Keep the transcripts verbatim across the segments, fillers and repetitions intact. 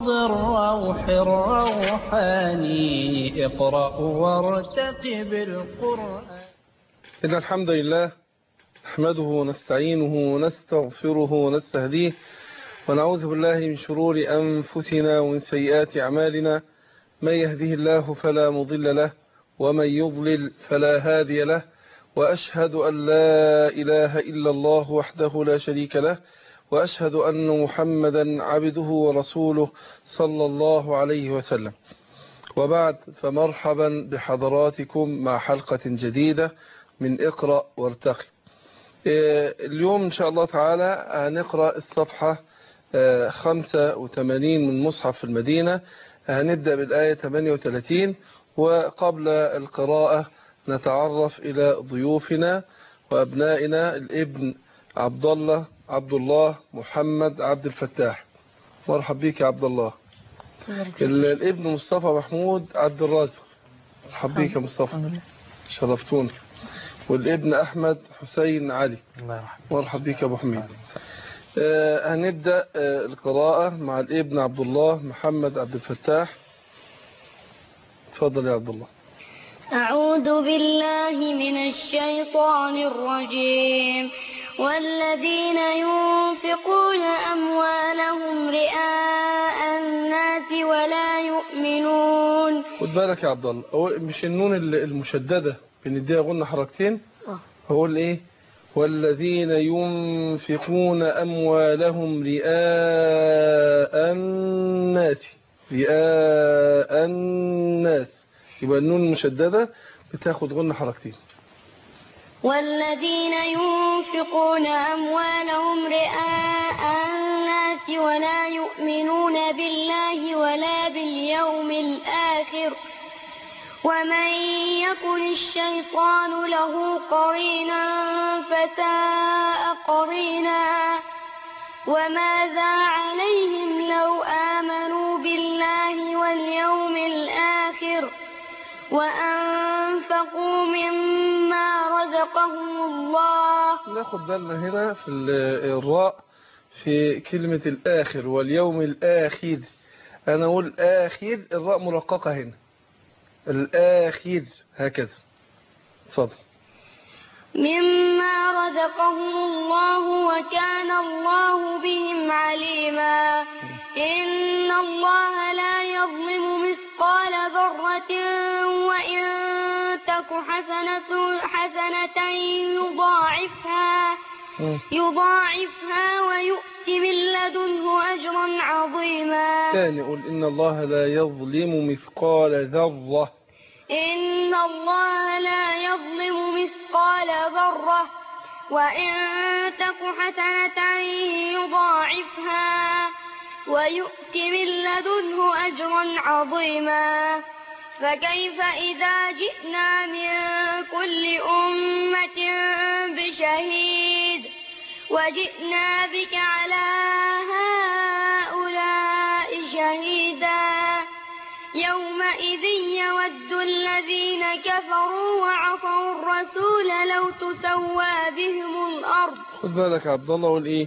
الروح الروحاني اقرأ وارتقب القرآن. إن الحمد لله نحمده ونستعينه ونستغفره ونستهديه ونعوذ بالله من شرور أنفسنا ومن سيئات أعمالنا. من يهده الله فلا مضل له ومن يضلل فلا هادي له، وأشهد أن لا إله إلا الله وحده لا شريك له، وأشهد أن محمدا عبده ورسوله صلى الله عليه وسلم. وبعد، فمرحبا بحضراتكم مع حلقة جديدة من اقرأ وارتقي. اليوم إن شاء الله تعالى هنقرأ الصفحة خمسة وثمانين من مصحف المدينة. هنبدأ بالآية ثمانية وثلاثين، وقبل القراءة نتعرف إلى ضيوفنا وأبنائنا. الابن عبد الله عبد الله محمد عبد الفتاح، مرحب بك يا عبد الله. الابن مصطفى محمود عبد الرازق، مرحب بك يا مصطفى، شرفتونا. والابن أحمد حسين علي، مرحب بك يا أبو حميد. آه هنبدأ آه القراءة مع الابن عبد الله محمد عبد الفتاح. تفضل يا عبد الله. أعوذ بالله من الشيطان الرجيم. والذين ينفقون أموالهم رئاء الناس ولا يؤمنون. خد بالك يا عبد الله، هو مش النون المشددة بنديها غنى حركتين؟ هو ايه؟ والذين ينفقون أموالهم رئاء الناس، رئاء الناس، يبقى النون المشددة بتاخد غنى حركتين. والذين ينفقون أموالهم رئاء الناس ولا يؤمنون بالله ولا باليوم الآخر ومن يكن الشيطان له قرينا فساء قرينا. وماذا عليهم لو آمنوا بالله واليوم الآخر وأنفقوا مما رزقهم الله. ناخد بالنا هنا في الراء في كلمة الآخر واليوم الآخر. أنا أقول آخر، الراء مرققة هنا، الآخر هكذا. تفضل. مما رزقهم الله وكان الله بهم عليما. إن الله لا يظلم مثقال ذرة وإن تك حسنة حسنة يضاعفها يضاعفها ويؤت من لدنه أجرا عظيما. ثاني قول إن الله لا يظلم مثقال ذرة. إن الله لا يظلم مثقال ذرة وإن تك حسنة يضاعفها ويؤت من لدنه أجرا عظيما. فكيف إذا جئنا من كل أمة بشهيد وجئنا بك على هؤلاء شهيدا. يومئذ يود الذين كفروا وعصوا الرسول لو تسوى بهم الأرض. خد بالك يا عبد الله، قول إيه؟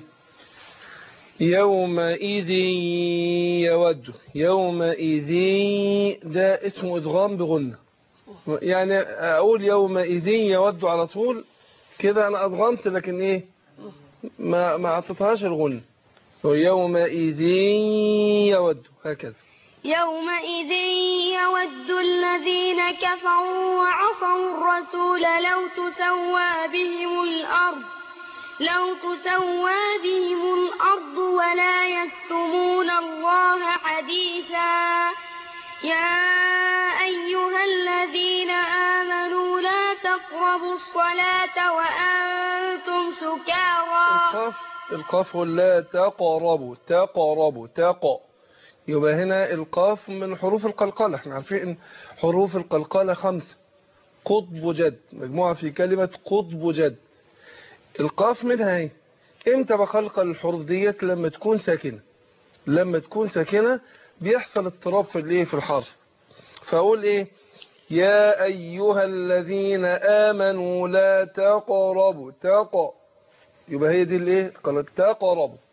يومئذ يود. يومئذ ده اسمه إدغام بغنة، يعني أقول يومئذ يود على طول كده، أنا أدغمت لكن إيه ما ما أعطيتهاش الغنة. يومئذ يود هكذا. يومئذ يود الذين كفروا وعصوا الرسول لو تسوى بهم الأرض لو تسوى بهم الأرض ولا يكتمون الله حديثا. يا أيها الذين آمنوا لا تقربوا الصلاة وأنتم سكارى. القاف القاف لا تقربوا تقربوا تق، يبقى هنا القاف من حروف القلقلة. احنا عارفين ان حروف القلقلة خمسة. قطب جد، مجموعة في كلمة قطب جد. القاف منها ايه؟ امتى بقلقل الحروف ديت؟ لما تكون ساكنة. لما تكون ساكنة بيحصل اضطراب في الايه في الحرف. فاقول ايه؟ يا ايها الذين امنوا لا تقربوا تق، يبقى هي دي الايه؟ قالت تقربوا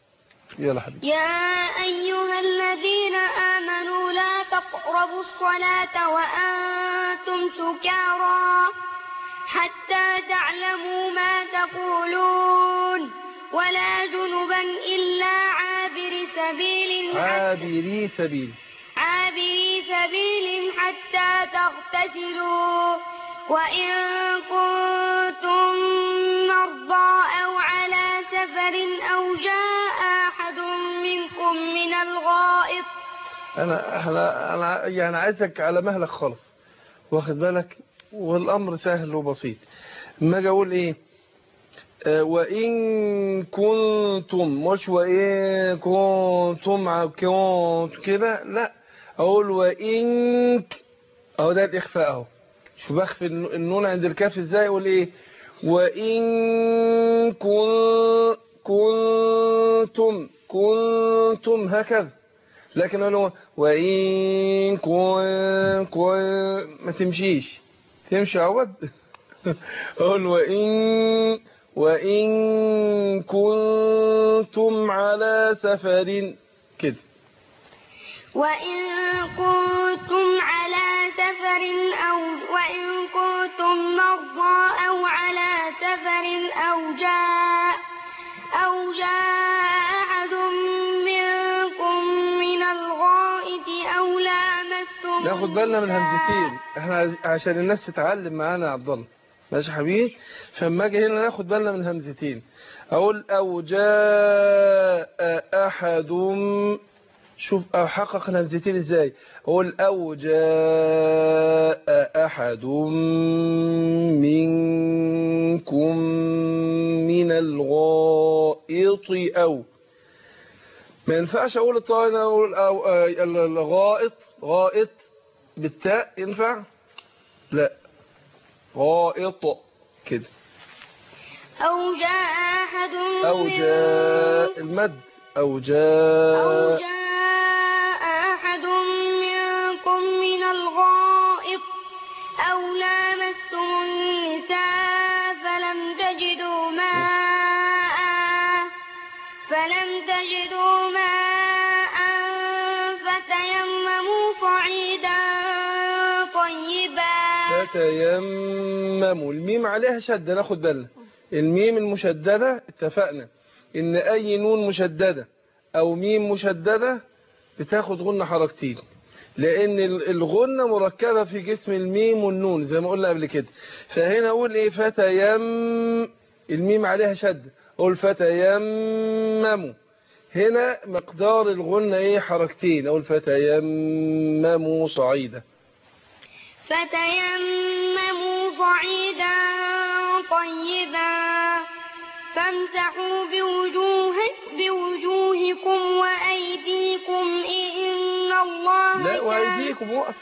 يلا حبيبي. يا أيها الذين آمنوا لا تقربوا الصلاة وأنتم سكارى حتى تعلموا ما تقولون ولا جنبا إلا عابر سبيل عابري سبيل عابري سبيل حتى تغتسلوا وإن كنتم مرضى أو على سفر أو جاء أحد منكم من الغائط. أنا أنا أنا يعني عايزك على مهلك خالص، واخد بالك، والأمر سهل وبسيط. ما أجي أقول إيه؟ آه وإن كنتم، مش وإن كنتم كنت كده، لا، أقول وإن، أهو ده الإخفاء أهو. شوف بخفي النون عند الكاف إزاي. أقول إيه؟ وإن كن كنتم كنتم هكذا. لكن أقول وإن كن كن ما تمشيش، تمشي عود. أقول وإن وإن كنتم على سفر كده. وإن كنتم على سفر أو وإن كنتم مرضى أو على سفر أو جاء أو جاء أحد منكم من الغائط أو لامستم. ناخد بالنا من همزتين احنا عشان الناس تتعلم معانا يا عبد الله، ماشي يا حبيبي؟ فلما اجي هنا ناخد بالنا من همزتين. اقول او جاء احد، شوف احقق الهمزتين ازاي. اقول او جاء احد منكم من الغائط، او ما ينفعش اقول الطائر، اقول او الغائط غائط بالتاء ينفع؟ لا، غائط كده. أو جاء أحد او جاء المد، او جاء أو جاء أحد منكم من الغائط أو لامستم النساء فلم تجدوا ماء فلم تجدوا ماء فتيمموا صعيدا طيبا. فتيمموا، الميم عليها شدة، ناخد بالنا. الميم المشددة اتفقنا ان اي نون مشددة او ميم مشددة بتاخد غنة حركتين، لان الغنة مركبة في جسم الميم والنون زي ما قلنا قبل كده. فهنا اقول ايه؟ فتيم، الميم عليها شدة، اقول فتيمموا. هنا مقدار الغنة ايه؟ حركتين. اقول فتيمموا صعيدا. فتيمموا صعيدا طيبا فامسحوا بوجوه بوجوهكم وأيديكم إن الله لا، كان وأيديكم وقف.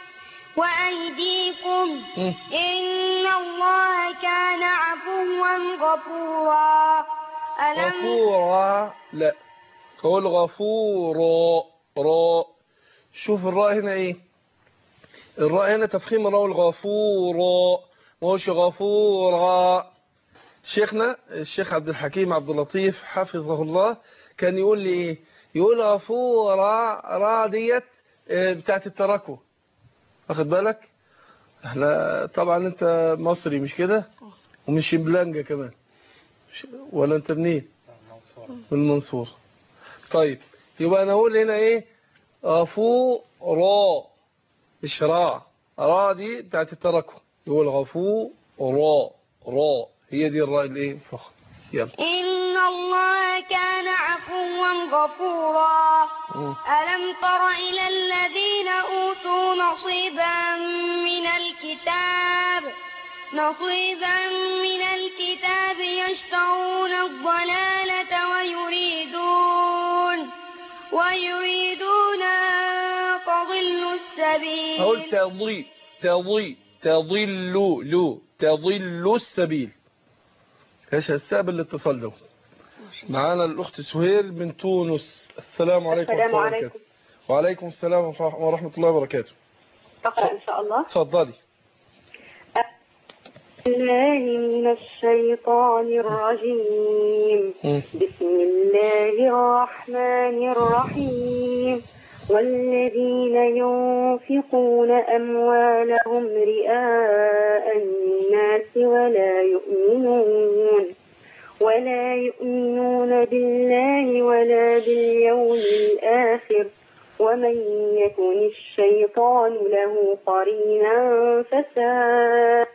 وأيديكم إن الله كان عفوا غفورا. ألم غفورا، لا، قول غفورا راء. شوف الراء هنا ايه؟ الراء هنا تفخيم الراء، الغفورا مش غفورا. شيخنا الشيخ عبد الحكيم عبد اللطيف حفظه الله كان يقول لي ايه؟ يقول غفورا را ديت بتاعت التراكو، واخد بالك؟ احنا طبعا انت مصري مش كده؟ ومش بلانجا كمان، ولا انت منين؟ من المنصورة. طيب يبقى انا اقول هنا ايه؟ غفورا مش را، را دي بتاعت التراكو. يقول غفورا را، هي دي الراء الايه؟ فخم. يلا. إن الله كان عفوا غفورا. ألم تر إلى الذين أوتوا نصيبا من الكتاب نصيبا من الكتاب يشترون الضلالة ويريدون ويريدون أن تضلوا السبيل. أقول تضي تضي تضل لو تضل السبيل. ايش السبب الاتصال ده؟ معانا الأخت سهير من تونس. السلام عليكم ورحمة الله وبركاته. وعليكم السلام ورحمة الله وبركاته. أقرأ إن شاء الله. تفضلي. الله من الشيطان الرجيم. بسم الله الرحمن الرحيم. والذين ينفقون أموالهم رئاء الناس ولا يؤمنون ولا يؤمنون بالله ولا باليوم الآخر ومن يكن الشيطان له قرينا فساء.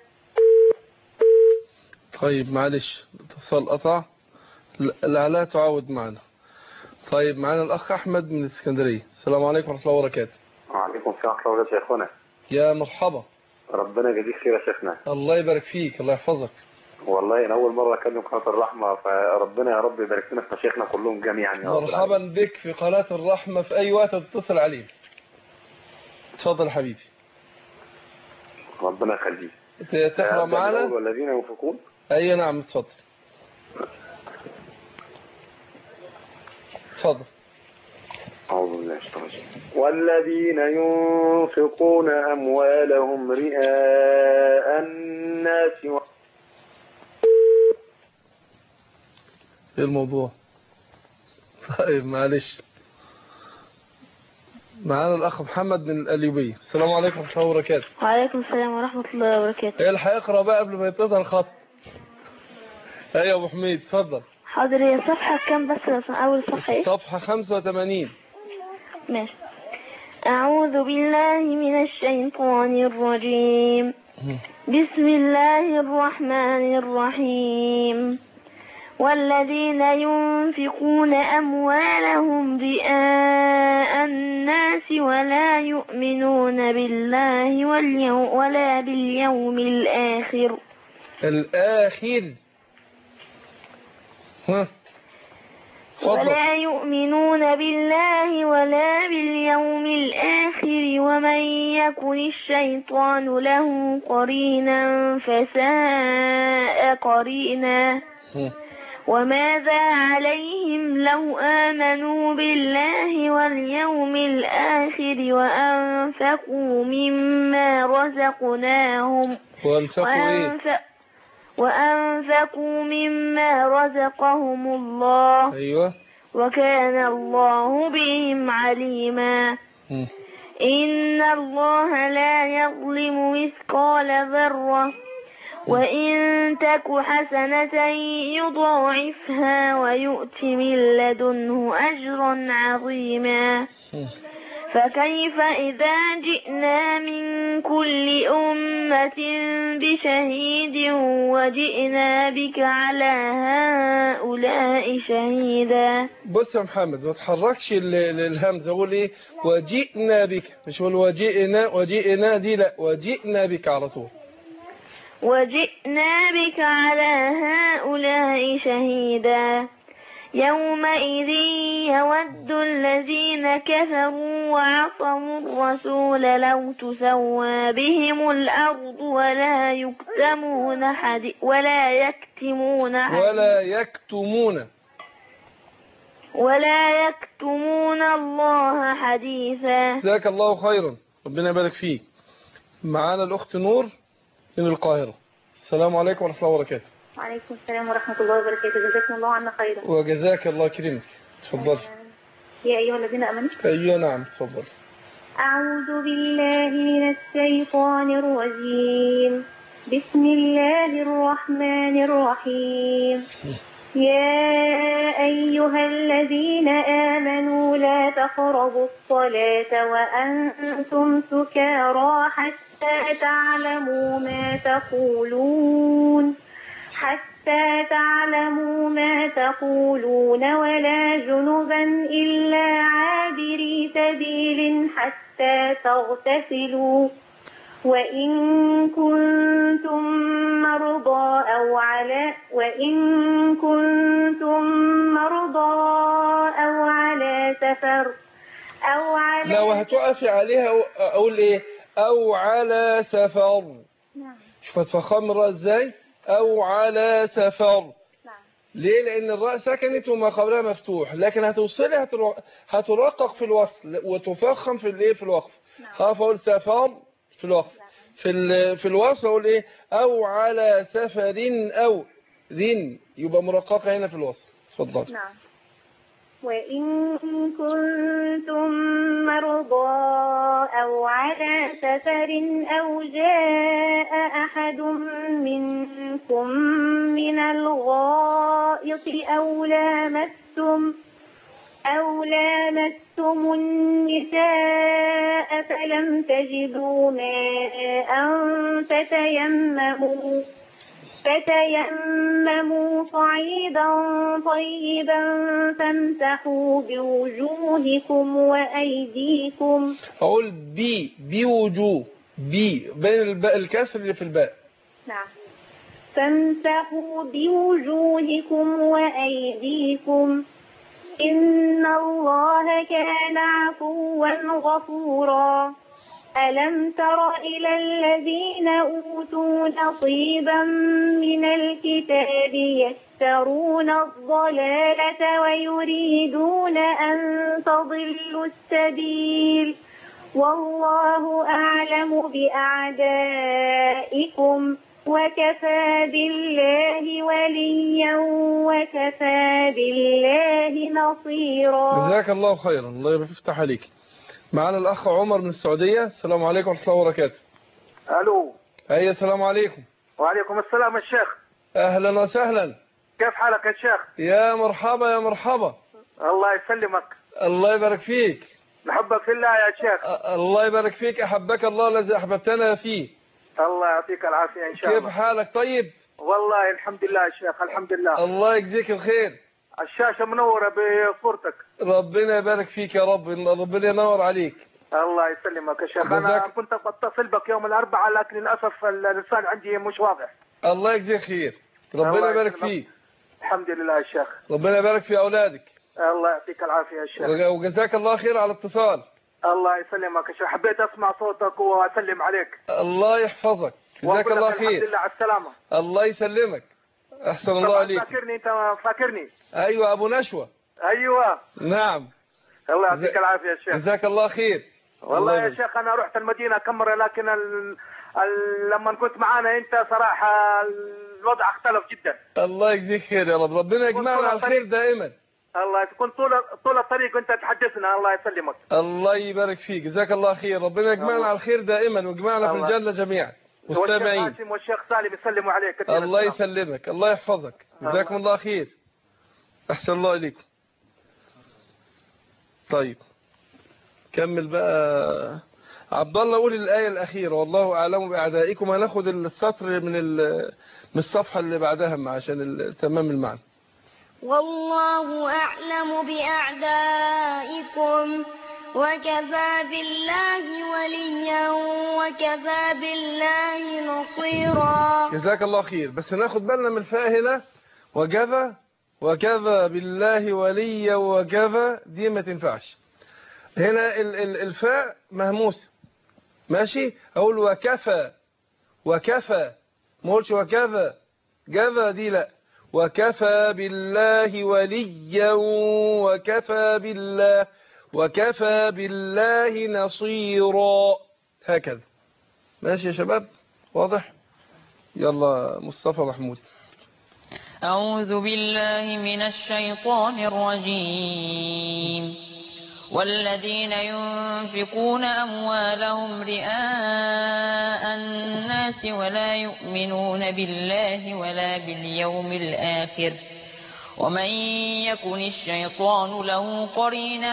طيب معلش اتصال قطع، لا لا تعاود معنا. طيب معنا الأخ أحمد من الإسكندرية. السلام عليكم ورحمة الله وبركاته. وعليكم السلام ورحمة الله وبركاته يا شيخنا. يا مرحبا. ربنا يجزيك خير يا شيخنا. الله يبارك فيك، الله يحفظك. والله أنا أول مرة أكلم قناة الرحمة، فربنا يا رب يبارك لنا في مشايخنا كلهم جميعا يا رب. مرحبا بك في قناة الرحمة في أي وقت تتصل عليه. اتفضل يا حبيبي. ربنا يخليك. تقرأ معنا؟ والذين ينفقون. أي نعم اتفضل. اتفضل. أعوذ بالله من الشيطان الرجيم. والذين ينفقون أموالهم رئاء الناس و... ايه الموضوع؟ طيب معلش. معانا الأخ محمد من الأليوبية. السلام عليكم ورحمة الله وبركاته. وعليكم السلام ورحمة الله وبركاته. ايه الحق اقرأ بقى قبل ما يتقطع الخط. ايوه يا أبو حميد اتفضل. حاضر. هي صفحة كام بس عشان أول صفحة ايه؟ صفحة خمسة وثمانين. ماشي. أعوذ بالله من الشيطان الرجيم. بسم الله الرحمن الرحيم. والذين ينفقون أموالهم رئاء الناس ولا يؤمنون بالله واليوم ولا باليوم الآخر. الآخر. ها. ولا يؤمنون بالله ولا باليوم الآخر ومن يكن الشيطان له قرينا فساء قرينا. وماذا عليهم لو آمنوا بالله واليوم الآخر وأنفقوا مما رزقناهم وأنفقوا, وأنفقوا مما رزقهم الله. أيوة. وكان الله بهم عليما. م. إن الله لا يظلم مثقال ذرة وإن تك حسنة يضاعفها ويؤت من لدنه أجرا عظيما. فكيف إذا جئنا من كل أمة بشهيد وجئنا بك على هؤلاء شهيدا. بص يا محمد ما تحركش الهمزة، قول ايه وجئنا بك، مش قول وجئنا وجئنا دي، لا وجئنا بك على طول. وجئنا بك على هؤلاء شهيدا. يومئذ يود الذين كفروا وعصوا الرسول لو تسوى بهم الأرض ولا يكتمون حدي ولا يكتمون حدي ولا يكتمون ولا يكتمون الله حديثا. جزاك الله خيرا، ربنا يبارك فيك. معانا الأخت نور من القاهرة. السلام عليكم ورحمة الله وبركاته. وعليكم السلام ورحمة الله وبركاته. جزاكم الله عنا خيرا. وجزاك الله كريمك. تفضل. يا أيها الذين آمنوا. أيوة نعم تفضل. أعوذ بالله من الشيطان الرجيم. بسم الله الرحمن الرحيم. يا أيها الذين آمنوا لا تقربوا الصلاة وأنتم سكارى حتى تعلموا ما تقولون حتى تعلموا ما تقولون ولا جنبا إلا عابري سبيل حتى تغتسلوا وإن كنتم مرضى أو على وإن كنتم مرضى أو على سفر أو على لو هتقفي عليها أقول إيه أو على سفر. نعم. شوف هتفخم الراء إزاي أو على سفر. نعم. ليه؟ لأن الراء سكنت وما قبلها مفتوح، لكن هتوصلها هترقق في الوصل وتفخم في الإيه في الوقف. نعم. هقف أقول سفر في الوقف. في ال... في الوصل اقول ايه او على سفر او ذن، يبقى مرققه هنا في الوصل. اتفضل. نعم. وإن كنتم مرضى أو على سفر أو جاء أحد منكم من الغائط أو لامستم أو لامستم النساء فلم تجدوا ماء فتيمموا فتيمموا صعيدا طيبا فامسحوا بوجوهكم وأيديكم. أقول بي بوجوه بي بين الباء الكسر اللي في الباء. نعم. فامسحوا بوجوهكم وأيديكم إن الله كان عفوا غفورا. ألم تر إلى الذين أوتوا نصيبا من الكتاب يشترون الضلالة ويريدون أن تضلوا السبيل والله أعلم بأعدائكم وكفى بالله وليا وكفى بالله نصيرا. جزاك الله خيرا، الله يفتح عليك. معنا الأخ عمر من السعودية. السلام عليكم ورحمة الله وبركاته. ألو. أي السلام عليكم. وعليكم السلام الشيخ. أهلا وسهلا. كيف حالك يا شيخ؟ يا مرحبا يا مرحبا. الله يسلمك. الله يبارك فيك. نحبك في الله يا شيخ. الله يبارك فيك، أحبك الله الذي أحببتنا فيه. الله يعطيك العافية إن شاء كيف الله. كيف حالك؟ طيب والله الحمد لله يا شيخ، الحمد لله. الله يجزيك الخير. الشاشة منورة بصورتك. ربنا يبارك فيك يا رب، ربنا ينور عليك. الله يسلمك يا شيخ. أنا كنت بتصل بك يوم الأربعاء لكن للأسف الرسالة عندي مش واضح. الله يجزيك خير، ربنا يبارك فيك. الحمد لله يا شيخ. ربنا يبارك في أولادك. الله يعطيك العافية يا شيخ. وجزاك الله خير على الاتصال. الله يسلمك يا شيخ، حبيت أسمع صوتك وأسلم عليك. الله يحفظك، جزاك الله خير. الحمد لله على السلامة. الله يسلمك، أحسن الله عليك. فاكرني أنت فاكرني؟ أيوة أبو نشوة. أيوة نعم. الله يعطيك العافية يا شيخ. جزاك الله خير. والله الله يا شيخ أنا رحت المدينة كم مرة لكن ال... ال... لما كنت معانا أنت صراحة الوضع اختلف جدا. الله يجزيك خير يا رب، ربنا يجمعنا على الخير دائما. الله كنت طول طول الطريق وانت تحدثنا. الله يسلمك. الله يبارك فيك، جزاك الله خير، ربنا يجمعنا على الخير دائما ويجمعنا في الجنة جميعا مستمعين. والشيخ قاسم والشيخ سالم يسلموا عليك كثير. الله يسلمك، الله يحفظك، جزاكم الله خير. أحسن الله إليكم. طيب كمل بقى عبد الله، قول الآية الأخيرة والله أعلم بأعدائكم. هناخد السطر من من الصفحة اللي بعدها عشان تمام المعنى. والله أعلم بأعدائكم وكفى بالله وليا وكفى بالله نصيرا. جزاك الله خير، بس ناخد بالنا من الفاء هنا. وكفى وكفى بالله وليا وكفى دي ما تنفعش هنا. الفاء مهموسة ماشي. أقول وكفى وكفى، ما قولش وكفى كفى دي لا. وكفى بالله وليا وكفى بالله وكفى بالله نصيرا، هكذا ماشي يا شباب، واضح؟ يلا مصطفى محمود. أعوذ بالله من الشيطان الرجيم. والذين ينفقون أموالهم رئاء الناس ولا يؤمنون بالله ولا باليوم الآخر ومن يكن الشيطان له قرينا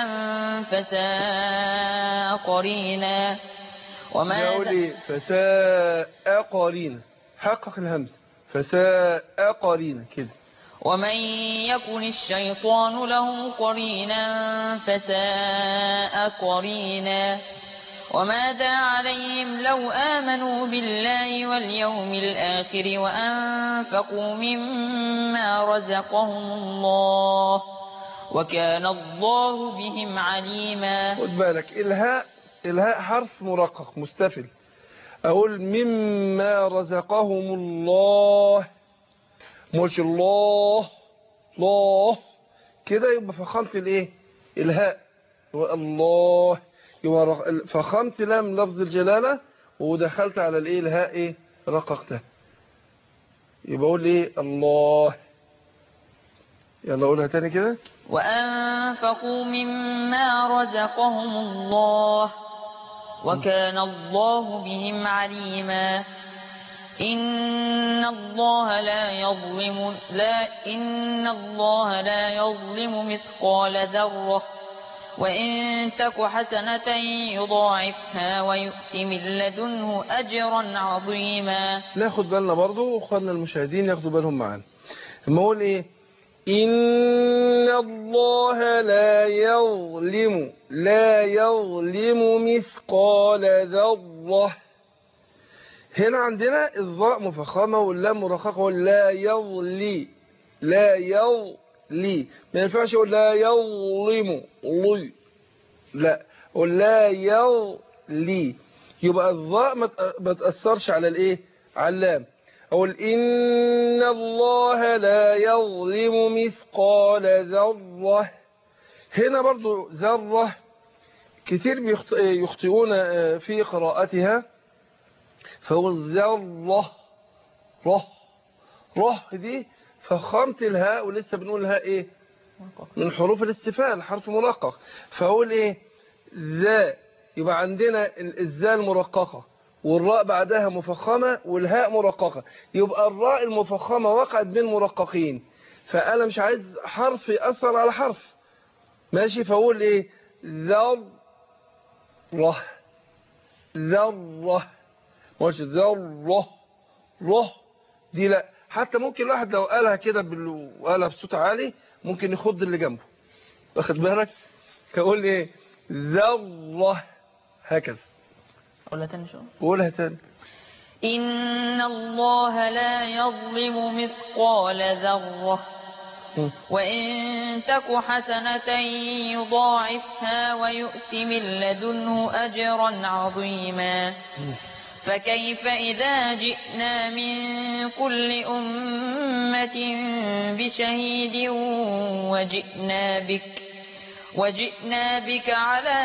فساء قرينا. وما فساء قرينا، حقق الهمزة، فساء قرينا كده. ومن يكن الشيطان له قرينا فساء قرينا. وماذا عليهم لو آمنوا بالله واليوم الآخر وأنفقوا مما رزقهم الله وكان الله بهم عليما. خد بالك الهاء، الهاء حرف مرقق مستفل. أقول مما رزقهم الله، مش الله الله كده، يبقى فخمت الايه الهاء الله، يبقى فخمت لام لفظ الجلالة ودخلت على الايه الهاء ايه رققتها، يبقى اقول ايه الله. يلا قولها تاني كده. وأنفقوا مما رزقهم الله وكان الله بهم عليما. إن الله لا يظلم لا إن الله لا يظلم مثقال ذرة وإن تك حسنة يضاعفها ويؤت من لدنه أجرا عظيما. ناخد بالنا برضو واخواننا المشاهدين ياخدوا بالهم معانا. لما اقول ايه إن الله لا يظلم لا يظلم مثقال ذرة، هنا عندنا الظاء مفخمة واللام مرققة، لا يظلي لا يظلي، ما ينفعش اقول لا يظلم لي، لا اقول لا يظلي، يبقى الظاء ما تأثرش على الايه على اللام. أقول إن الله لا يظلم مثقال ذرة، هنا برضو ذرة كتير يخطئون في قراءتها، فهو ذرة ره ره دي فخمت الهاء ولسه بنقول الهاء ايه من حروف الاستفهام حرف مرقق، فأقول ايه ذا، يبقى عندنا الزاء المرققة والراء بعدها مفخمة والهاء مرققة، يبقى الراء المفخمة وقعت بين مرققين، فأنا مش عايز حرف يأثر على حرف ماشي، فأقول ايه ذرة ذرة ماشي ذرة ره دي لا، حتى ممكن الواحد لو قالها كده وقالها بصوت عالي ممكن يخض اللي جنبه، واخد بالك، كأقول ايه ذرة هكذا. قولها تاني شو؟ قولها تاني. إن الله لا يظلم مثقال ذرة وإن تك حسنة يضاعفها ويؤت من لدنه أجرا عظيما. فكيف إذا جئنا من كل أمة بشهيد وجئنا بك وجئنا بك على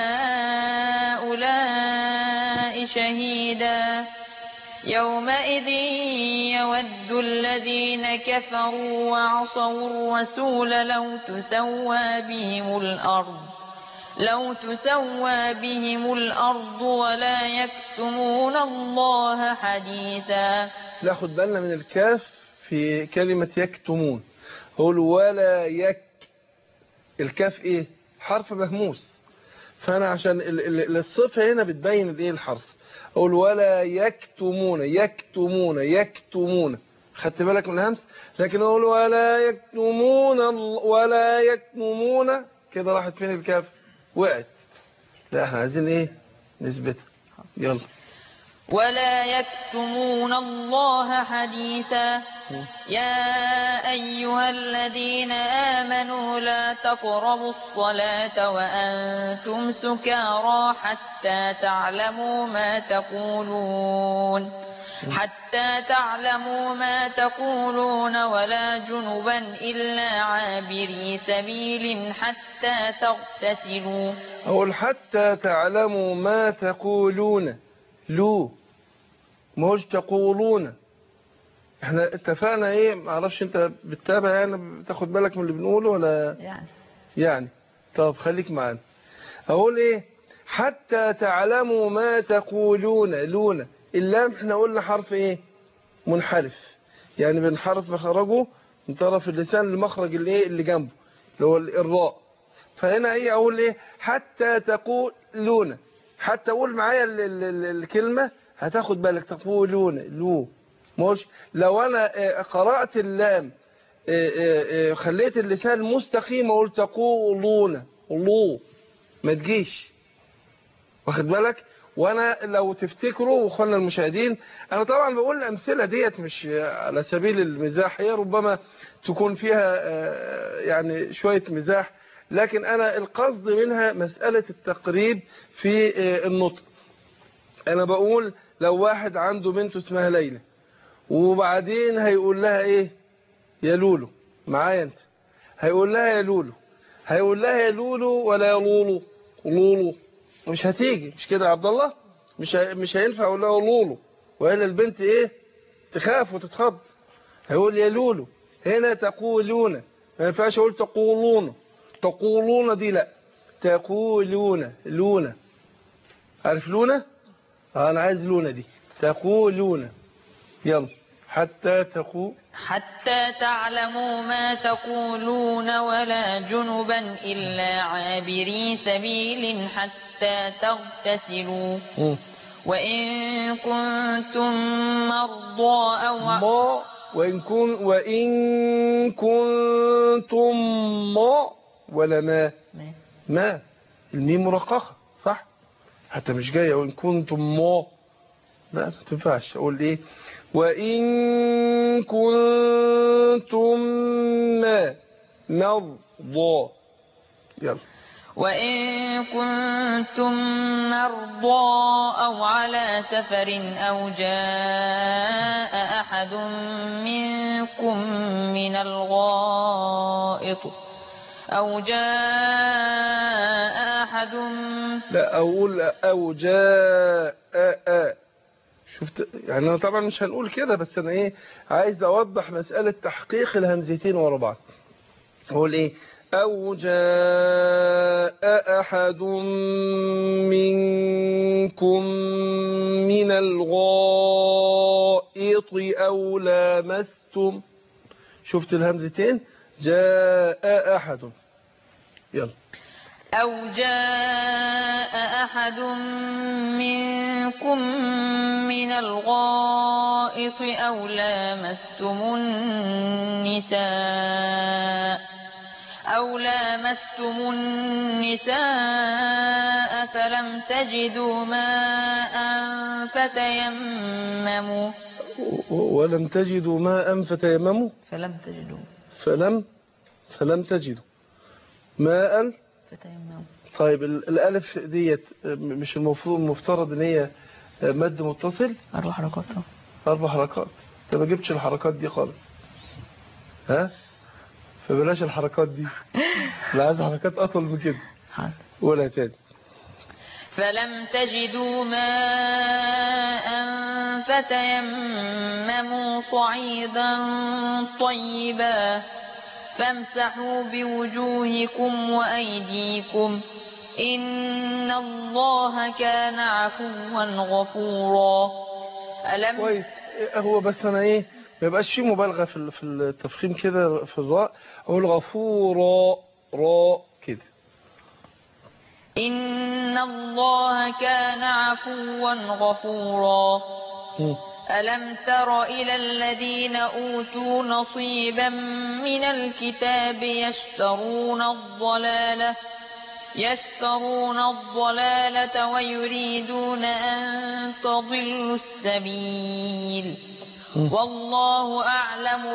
هؤلاء شهيدا. يومئذ يود الذين كفروا وعصوا الرسول لو تسوى بهم الأرض لو تسوى بهم الأرض ولا يكتمون الله حديثا. ناخد بالنا من الكاف في كلمة يكتمون، قول ولا يك، الكاف ايه حرف مهموس، فانا عشان الصفة هنا بتبين الايه الحرف، اقول ولا يكتمون يكتمون يكتمون، خدت بالك من الهمس، لكن اقول ولا يكتمون ولا يكتمون كده راحت فين الكاف وقعت، لا احنا عايزين ايه نثبتها. يلا ولا يكتمون الله حديثا. يا أيها الذين آمنوا لا تقربوا الصلاة وأنتم سكارى حتى تعلموا ما تقولون حتى تعلموا ما تقولون ولا جنبا إلا عابري سبيل حتى تغتسلوا. أقول حتى تعلموا ما تقولون، لو مش تقولون، احنا اتفقنا ايه معرفش انت بتتابع يعني بتاخد بالك من اللي بنقوله ولا يعني يعني طب خليك معانا. اقول ايه حتى تعلموا ما تقولون، لون اللام احنا قلنا حرف ايه منحرف، يعني بنحرف مخرجه من طرف اللسان لمخرج الايه اللي جنبه اللي هو الراء، فهنا ايه اقول ايه حتى تقولون، حتى اقول معايا الكلمة هتاخد بالك تقولون لو، مش لو انا قرأت اللام خليت اللسان مستقيم وقلت تقولون لو ما تجيش، واخد بالك. وانا لو تفتكروا واخوانا المشاهدين انا طبعا بقول الامثله ديت مش على سبيل المزاح، هي ربما تكون فيها يعني شويه مزاح، لكن انا القصد منها مساله التقريب في النطق. انا بقول لو واحد عنده بنت اسمها ليلى وبعدين هيقول لها ايه يا لولو، معايا انت، هيقول لها يا لولو، هيقول لها يا لولو ولا يا لولو، لولو مش هتيجي، مش كده يا عبد الله، مش مش هينفع اقول لها لولو، والا البنت ايه تخاف وتتخض. هيقول يا لولو. هنا تقولون، ما ينفعش اقول تقولون. تقولون دي لا، تقولون. لونه، عارف لونه؟ اه انا عايز لونه دي. تقولون. يلا. حتى تقول حتى تعلموا ما تقولون ولا جنبا إلا عابري سبيل حتى تغتسلوا مم. وإن كنتم مرضى أو ما وإن كن وإن كنتم ما ولا ما ما الميم مرققة صح؟ حتى مش جاية وإن كنتم ما، لا ما تنفعش. أقول إيه؟ وإن كنتم ما مرضى. يلا. وإن كنتم مرضى أو على سفر أو جاء أحد منكم من الغائط أو جاء أحد لا أقول أو جاء أ شفت يعني. أنا طبعا مش هنقول كده، بس أنا إيه عايز أوضح مسألة تحقيق الهمزتين ورا بعض. أقول إيه؟ أو جاء أحد منكم من الغائط أو لامستم. شفت الهمزتين؟ جاء أحد. يلا. أو جاء أحد منكم من الغائط أو لامستم النساء أو لامستم النساء فلم تجدوا ماء فتيمموا ولم تجدوا ماء فتيمموا فلم تجدوا فلم فلم تجدوا ماء فتيمموا. طيب الألف ديت مش المفروض المفترض ان هي مد متصل؟ أربع حركات. أربع حركات. انت ما جبتش الحركات دي خالص، ها؟ فبلاش الحركات دي. لا عايز حركات أطول من كده. ولا تاني. فلم تجدوا ماء فتيمموا صعيدا طيبا فامسحوا بوجوهكم وأيديكم إن الله كان عفوا غفورا. ألم كويس. هو بس أنا إيه ما يبقاش فيه مبالغة في في التفخيم كده في الراء. أقول غفورا راء كده. إن الله كان عفوا غفورا. م. ألم تر إلى الذين أوتوا نصيبا من الكتاب يشترون الضلالة يشترون الضلالة ويريدون أن تضلوا السبيل والله أعلم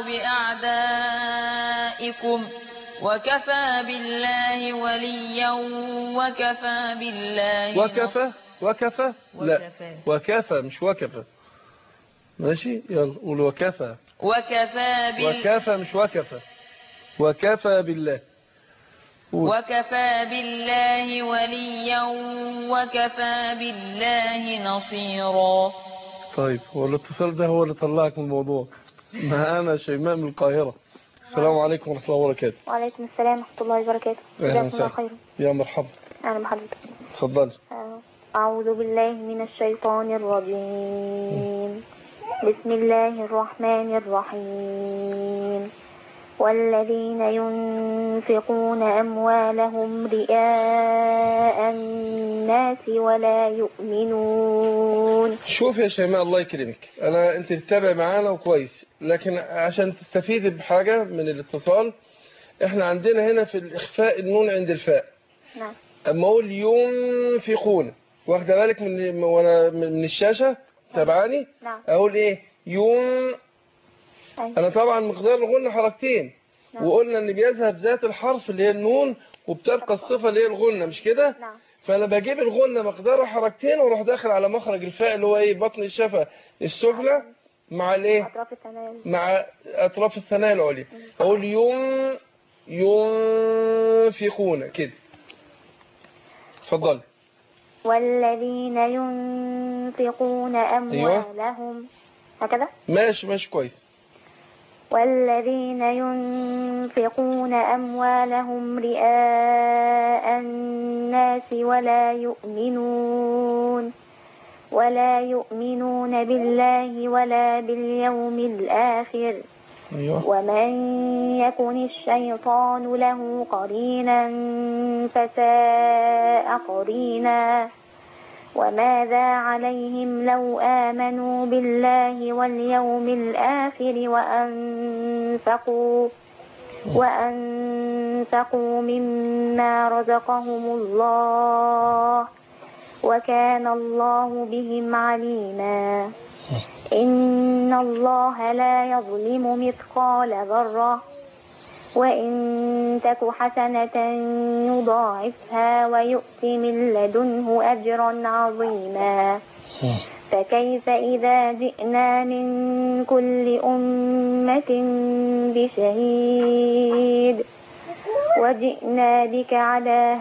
بأعدائكم وكفى بالله وليا وكفى بالله وكفى وكفى لا وكفى مش وكفى. ماشي يلا قول وكفى. وكفى بال... وكفى مش وكفى. وكفى بالله. قول. وكفى بالله وليا وكفى بالله نصيرا. طيب هو الاتصال ده هو اللي طلعك من الموضوع. معانا شيماء من القاهرة. السلام عليكم ورحمة الله وبركاته. وعليكم السلام ورحمة الله وبركاته. أهلا وسهلا. يا مرحبا. أهلا بحضرتك. اتفضلي. أعوذ بالله من الشيطان الرجيم. بسم الله الرحمن الرحيم. والذين ينفقون أموالهم رئاء الناس ولا يؤمنون. شوف يا شيماء الله يكرمك، أنا أنت بتتابع معانا وكويس، لكن عشان تستفيد بحاجة من الاتصال احنا عندنا هنا في الإخفاء النون عند الفاء. نعم. أما أقول ينفقون واخده بالك من وانا من الشاشة تابعاني؟ نعم. أقول إيه يون. أنا طبعا مقدار الغنة حركتين. نعم. وقلنا ان بيذهب ذات الحرف اللي هي النون وبتبقى الصفة اللي هي الغنة مش كده؟ نعم. فانا بجيب الغنة مقدارها حركتين واروح داخل على مخرج الفاء اللي هو ايه بطن الشفة السفلى مع الايه اطراف الثنايا مع اطراف الثنايا العليا. اقول يون ينفقون كده. اتفضل. والذين ينفقون أموالهم هكذا ماشي ماشي كويس. والذين ينفقون أموالهم رئاء الناس ولا يؤمنون ولا يؤمنون بالله ولا باليوم الآخر. أيوة. ومن يكن الشيطان له قرينا فساء قرينا. وماذا عليهم لو آمنوا بالله واليوم الآخر وأنفقوا وأنفقوا مما رزقهم الله وكان الله بهم عليما. إن الله لا يظلم مثقال ذرة وإن تك حسنة يضاعفها ويؤت من لدنه أجرا عظيما. فكيف إذا جئنا من كل أمة بشهيد وجئنا بك على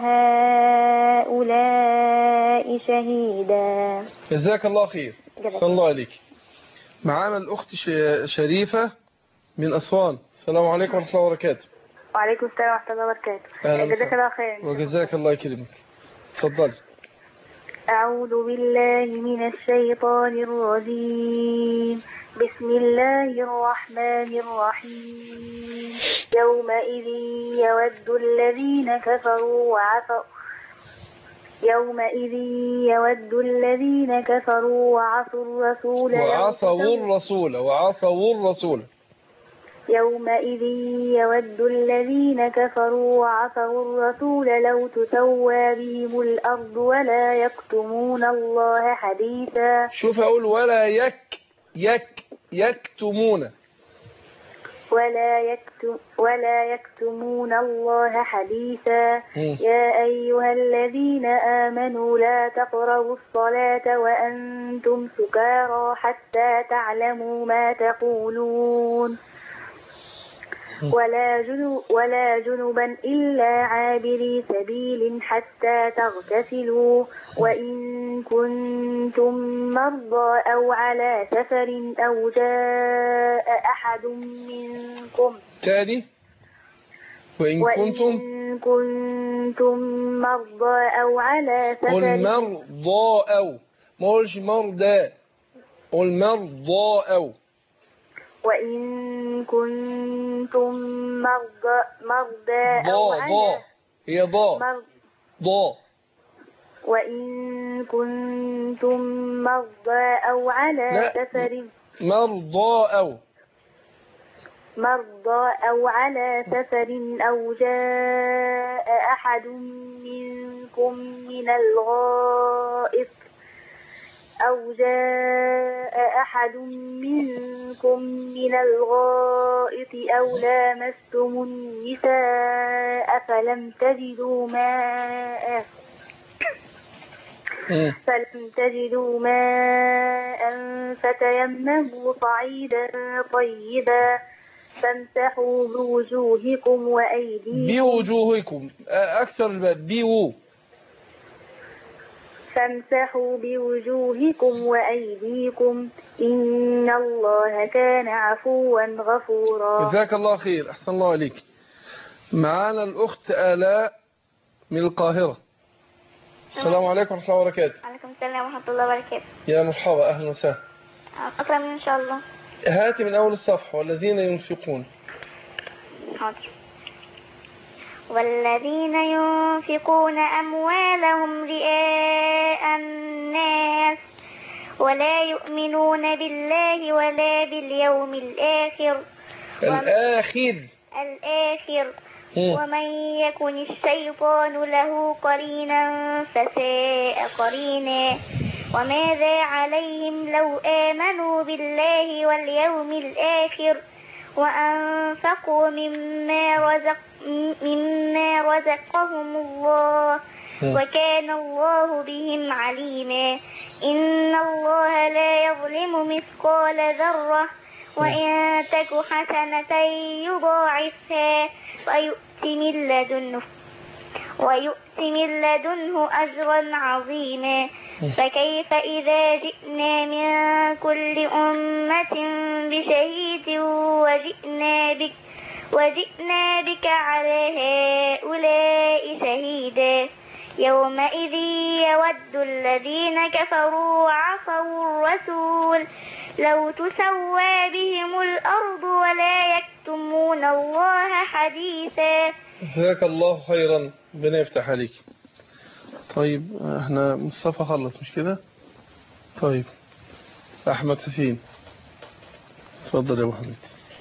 هؤلاء شهيدا. جزاك الله خير. صلى الله عليك. معانا الأخت شريفة من أسوان. السلام عليكم ورحمة الله وبركاته. وعليكم السلام ورحمة الله وبركاته. جزاك الله خير. وجزاك الله يكرمك. تفضل. أعوذ بالله من الشيطان الرجيم. بسم الله الرحمن الرحيم. يومئذ يود الذين كفروا وعصوا يومئذ يود الذين كفروا وعصوا الرسول وعصوا الرسول وعصوا الرسول يومئذ يود الذين كفروا وعصوا الرسول لو تسوى بهم الأرض ولا يكتمون الله حديثا. شوف أقول ولا يك يك يكتمون ولا يكتم ولا يكتمون الله حديثا. يا أيها الذين آمنوا لا تقربوا الصلاة وأنتم سكارى حتى تعلموا ما تقولون ولا جنب ولا جنبا إلا عابري سبيل حتى تغتسلوا وإن كنتم مرضى أو على سفر أو جاء أحد منكم تاني وإن, وإن كنتم كنتم مرضى أو على سفر. قل مرضى أو ما قولش مرضى قل مرضى أو. وإن كنتم مرضى مرضى أو ضا على ضا هي ضا ضا. وإن كنتم مرضى أو على سفر. مرضى أو مرضى أو على سفر أو جاء أحد منكم من الغائط أو جاء أحد منكم من الغائط أو لامستم النساء فلم تجدوا ماء فلم تجدوا ماء فتيمموا صعيدا طيبا فامسحوا بوجوهكم وأيديكم بوجوهكم أكثر الباب بيو فامسحوا بوجوهكم وأيديكم إن الله كان عفوا غفورا. جزاك الله خير. أحسن الله عليك. معانا الأخت آلاء من القاهرة. السلام عليكم ورحمة الله وبركاته. وعليكم السلام ورحمة الله وبركاته. يا مرحبا أهلا وسهلا. أقرأ من إن شاء الله. هاتي من أول الصفحة. والذين ينفقون. حاضر. والذين ينفقون أموالهم رئاء الناس ولا يؤمنون بالله ولا باليوم الآخر الآخر الآخر ومن يكن الشيطان له قرينا فساء قرينا. وماذا عليهم لو آمنوا بالله واليوم الآخر وأنفقوا مما رزق مما رزقهم الله وكان الله بهم عليما. إن الله لا يظلم مثقال ذرة وإن تك حسنة يضاعفها ويؤت من لدنه ويؤت من لدنه أجرا عظيما فكيف إذا جئنا من كل أمة بشهيد وجئنا بك وجئنا بك على هؤلاء شهيدا يومئذ يود الذين كفروا وعصوا الرسول لو تسوى بهم الأرض ولا يكتمون الله حديثا. جزاك الله خيرا، ربنا يفتح عليك. طيب احنا مصطفى خلص مش كده؟ طيب أحمد حسين تفضل يا أبو حميد.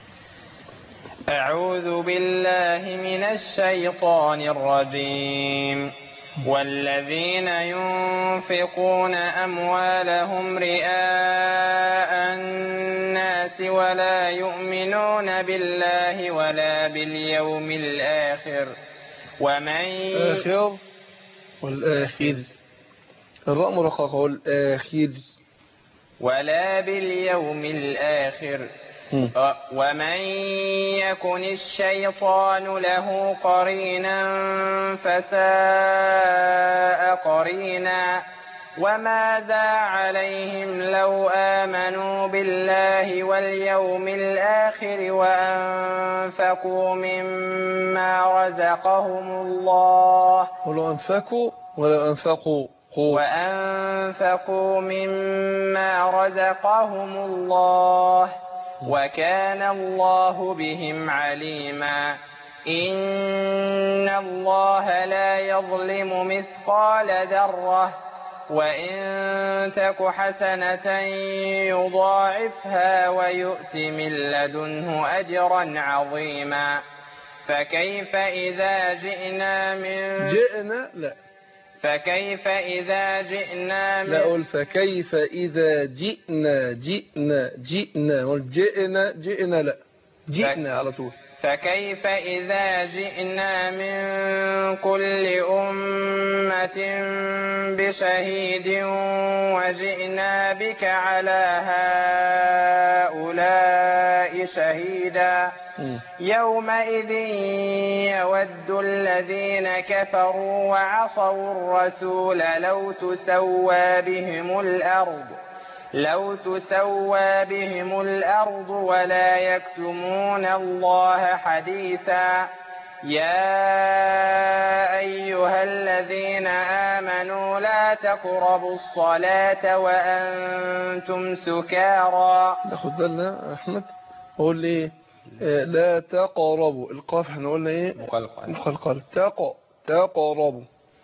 أعوذ بالله من الشيطان الرجيم. والذين ينفقون أموالهم رئاء الناس ولا يؤمنون بالله ولا باليوم الآخر ومن آخر والآخر الراء مرققة والآخر ولا باليوم الآخر ومن يكن الشيطان له قرينا فساء قرينا وماذا عليهم لو آمنوا بالله واليوم الآخر وأنفقوا مما رزقهم الله ولو أنفقوا ولو أنفقوا وأنفقوا مما رزقهم الله وكان الله بهم عليما إن الله لا يظلم مثقال ذرة وإن تك حسنة يضاعفها ويؤت من لدنه أجرا عظيما فكيف إذا جئنا من جئنا لا فكيف إذا جئنا من لا أقول فكيف إذا جئنا جئنا جئنا والجئنا جئنا لا جئنا على طول فكيف إذا جئنا من كل أمة بشهيد وجئنا بك على هؤلاء شهيدا يومئذ يود الذين كفروا وعصوا الرسول لو تسوى بهم الأرض لو تسوى بهم الأرض ولا يكتمون الله حديثا يا أيها الذين آمنوا لا تقربوا الصلاة وأنتم سكارى. ناخد بالنا أحمد قول لي آه لا تقربوا القاف احنا قلنا ايه مقلقل مقلقل تق تقربوا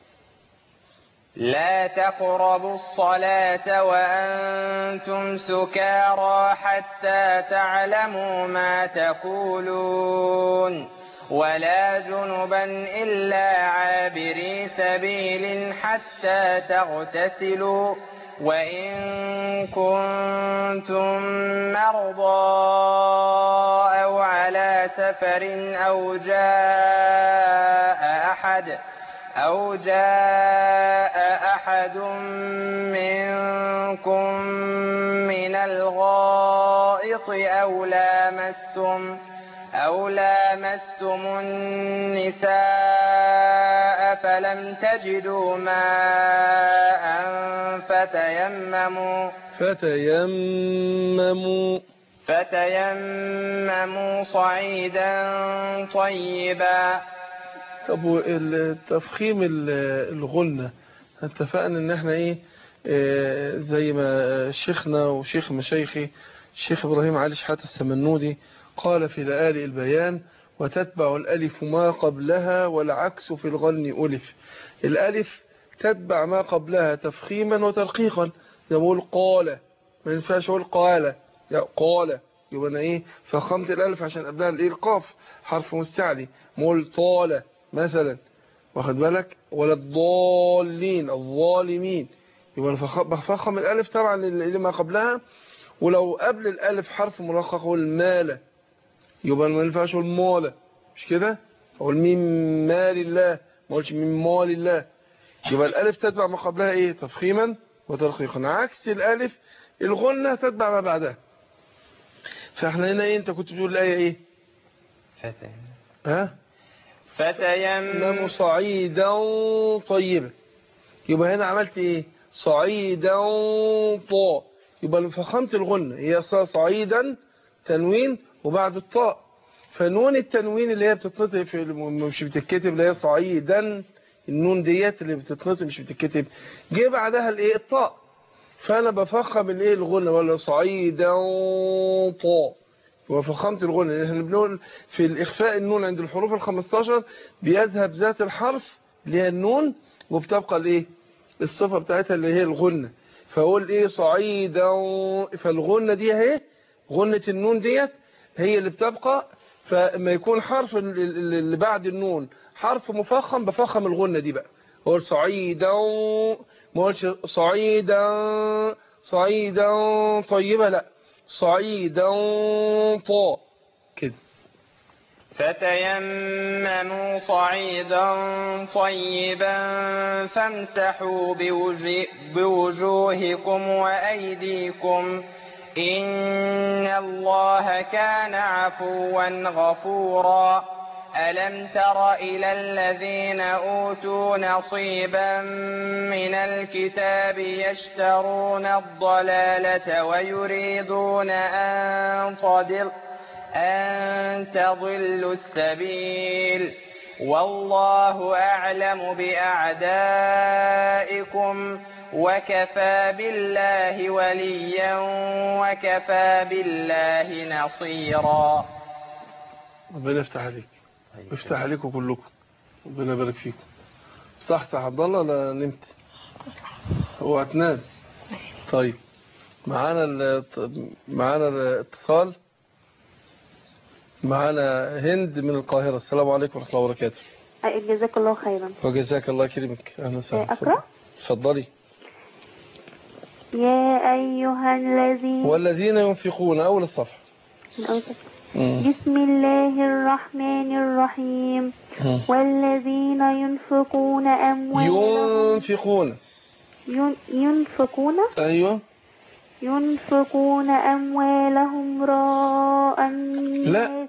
لا تقربوا الصلاة وأنتم سكارى حتى تعلموا ما تقولون ولا جنبا إلا عابري سبيل حتى تغتسلوا وإن كنتم مرضى أو على سفر أو جاء أحد أو جاء أحد منكم من الغائط أو لامستم أو لامستم النساء فلم تجدوا ماء فتيمموا فتيمموا فتيمموا صعيدا طيبا. طب التفخيم الغنة اتفقنا ان احنا ايه اه زي ما شيخنا وشيخ مشايخي الشيخ ابراهيم علي شحاتة السمنودي قال في لآلئ البيان وتتبع الالف ما قبلها والعكس في الغن ألف. الالف تتبع ما قبلها تفخيما وترقيقا زي ما بقول قال ما ينفعش اقول قال قال يبقى انا ايه فخمت الالف عشان قبلها الايه القاف حرف مستعلي مقول طال مثلا واخد بالك ولا الضالين الظالمين يبقى بفخم الالف طبعا اللي ما قبلها ولو قبل الالف حرف مرقق اقول مال يبقى ما ينفعش اقول مال مش كده اقول ميم مال الله ما اقولش ميم مال الله يبقى الالف تتبع ما قبلها ايه تفخيما وترقيقا عكس الالف الغنة تتبع ما بعدها. فاحنا هنا ايه انت كنت بتقول الايه ايه فتى ها فتيمموا صعيدا طيبا. يبقى هنا عملت ايه؟ صعيدا طاء. يبقى فخمت الغنة هي صعيدا تنوين وبعد الطاء. فنون التنوين اللي هي بتتنطق في مش بتتكتب اللي هي صعيدا، النون ديت اللي بتتنطق مش بتتكتب، جه بعدها الايه؟ الطاء. فانا بفخم الايه؟ الغنة، ولا صعيدا طاء. وفخمت الغنة. احنا بنقول في الإخفاء النون عند الحروف الخمستاشر بيذهب ذات الحرف اللي هي النون وبتبقى الايه؟ الصفة بتاعتها اللي هي الغنة. فاقول ايه؟ صعيدا. فالغنة دي اهي، غنة النون ديت هي اللي بتبقى. فما يكون حرف اللي بعد النون حرف مفخم بفخم الغنة دي بقى. اقول صعيدا، ما اقولش صعيدا صعيدا طيبة، لا، صعيدا طاء كده. فتيمموا صعيدا طيبا فامسحوا بوجوهكم وأيديكم إن الله كان عفوا غفورا. ألم تر إلى الذين أوتوا نصيبا من الكتاب يشترون الضلالة ويريدون أن تضل أن تضلوا السبيل والله أعلم بأعدائكم وكفى بالله وليا وكفى بالله نصيرا. ربنا يفتح عليك، يفتح عليكم كلكم، ربنا يبارك فيكم. صح صح عبد الله ولا نمت؟ هو هتنام. طيب معانا معانا الاتصال. معانا هند من القاهرة. السلام عليكم ورحمة الله وبركاته. جزاك الله خيرا. وجزاك الله يكرمك. اهلا وسهلا. اقرأ. اتفضلي. يا أيها الذين والذين ينفقون أول الصفحة. بسم الله الرحمن الرحيم. والذين ينفقون أموالهم ينفقون ينفقون أيوة ينفقون أموالهم راء الناس لا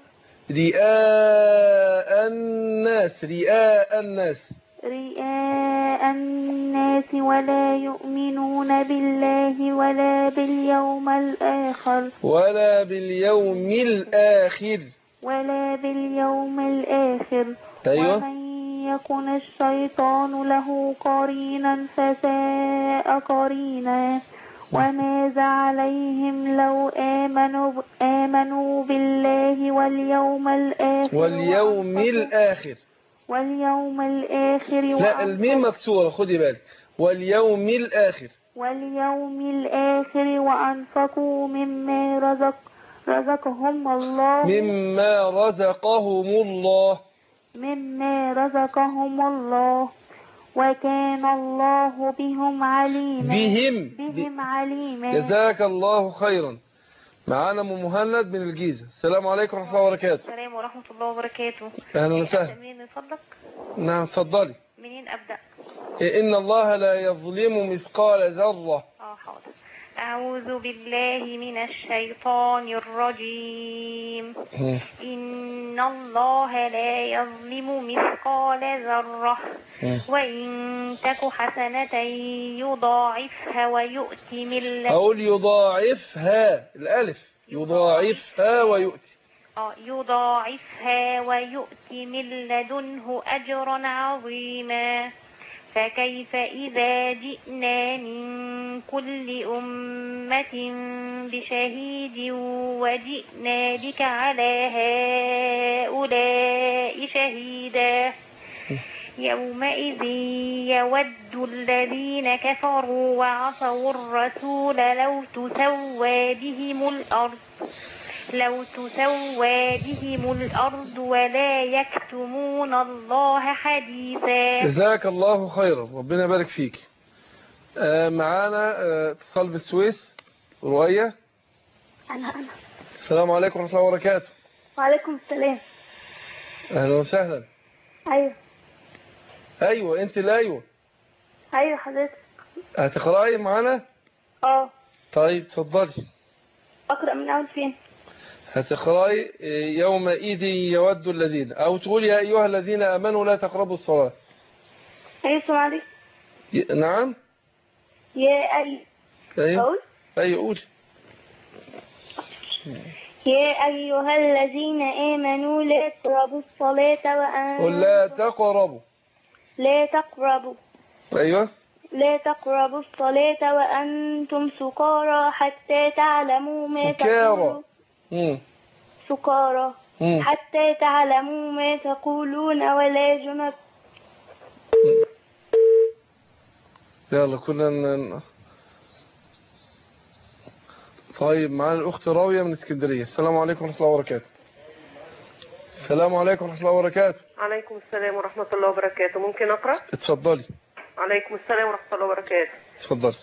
رئاء الناس رئاء الناس رئاء الناس ولا يؤمنون بالله ولا باليوم الآخر ولا باليوم الآخر ولا باليوم الآخر أيوة. ومن يكن الشيطان له قرينا فساء قرينا وماذا عليهم لو آمنوا آمنوا بالله واليوم الآخر واليوم الآخر واليوم الآخر لا الميم مكسورة خدي بالك. واليوم الآخر واليوم الآخر وأنفقوا مما رزق رزقهم الله مما رزقهم الله مما رزقهم الله وكان الله بهم عليما بهم بهم عليما. جزاك الله خيرا. معانا ام مهند من الجيزة. السلام عليكم ورحمة الله وبركاته. السلام ورحمة الله وبركاته. اهلا وسهلا. منين من فضلك؟ نعم اتفضلي. منين أبدأ؟ إن الله لا يظلم مثقال ذرة. اه حاضر. أعوذ بالله من الشيطان الرجيم. إن الله لا يظلم مثقال ذرة وإن تك حسنة يضاعفها ويؤتي من لدنه. أقول يضاعفها الألف يضاعفها ويؤتي اه يضاعفها ويؤتي من لدنه أجرا عظيما. فكيف إذا جئنا من كل أمة بشهيد وجئنا بك على هؤلاء شهيدا يومئذ يود الذين كفروا وعصوا الرسول لو تسوى بهم الأرض لو تسوى بهم الأرض ولا يكتمون الله حديثا. جزاك الله خيرا، ربنا يبارك فيك. آه معانا آه اتصال بالسويس. رؤية. أنا أنا السلام عليكم ورحمة الله وبركاته. وعليكم السلام. أهلا وسهلا. أيوة أيوة أنت اللي أيوة أيوة حضرتك. هتقرأي معانا؟ اه طيب اتفضلي. أقرأ من أول فين؟ هتقرأي يومئذ يود الذين، أو تقول يا أيها الذين آمنوا لا تقربوا الصلاة. أيوة سمعني. نعم. يا أي أيوة أقول أيوة قولي. يا أيها الذين آمنوا لا تقربوا الصلاة وأنتم قل لا تقربوا. لا تقربوا أيوة لا تقربوا الصلاة وأنتم سكارى حتى تعلموا ما سكارى. تقولون. مم. سكارى مم. حتى تعلموا ما تقولون ولا جنب. يلا كنا ن... طيب معانا الأخت راوية من اسكندرية. السلام عليكم ورحمة الله وبركاته. السلام عليكم ورحمة الله وبركاته. عليكم السلام ورحمة الله وبركاته. ممكن أقرأ؟ اتفضلي. عليكم السلام ورحمة الله وبركاته. اتفضلي.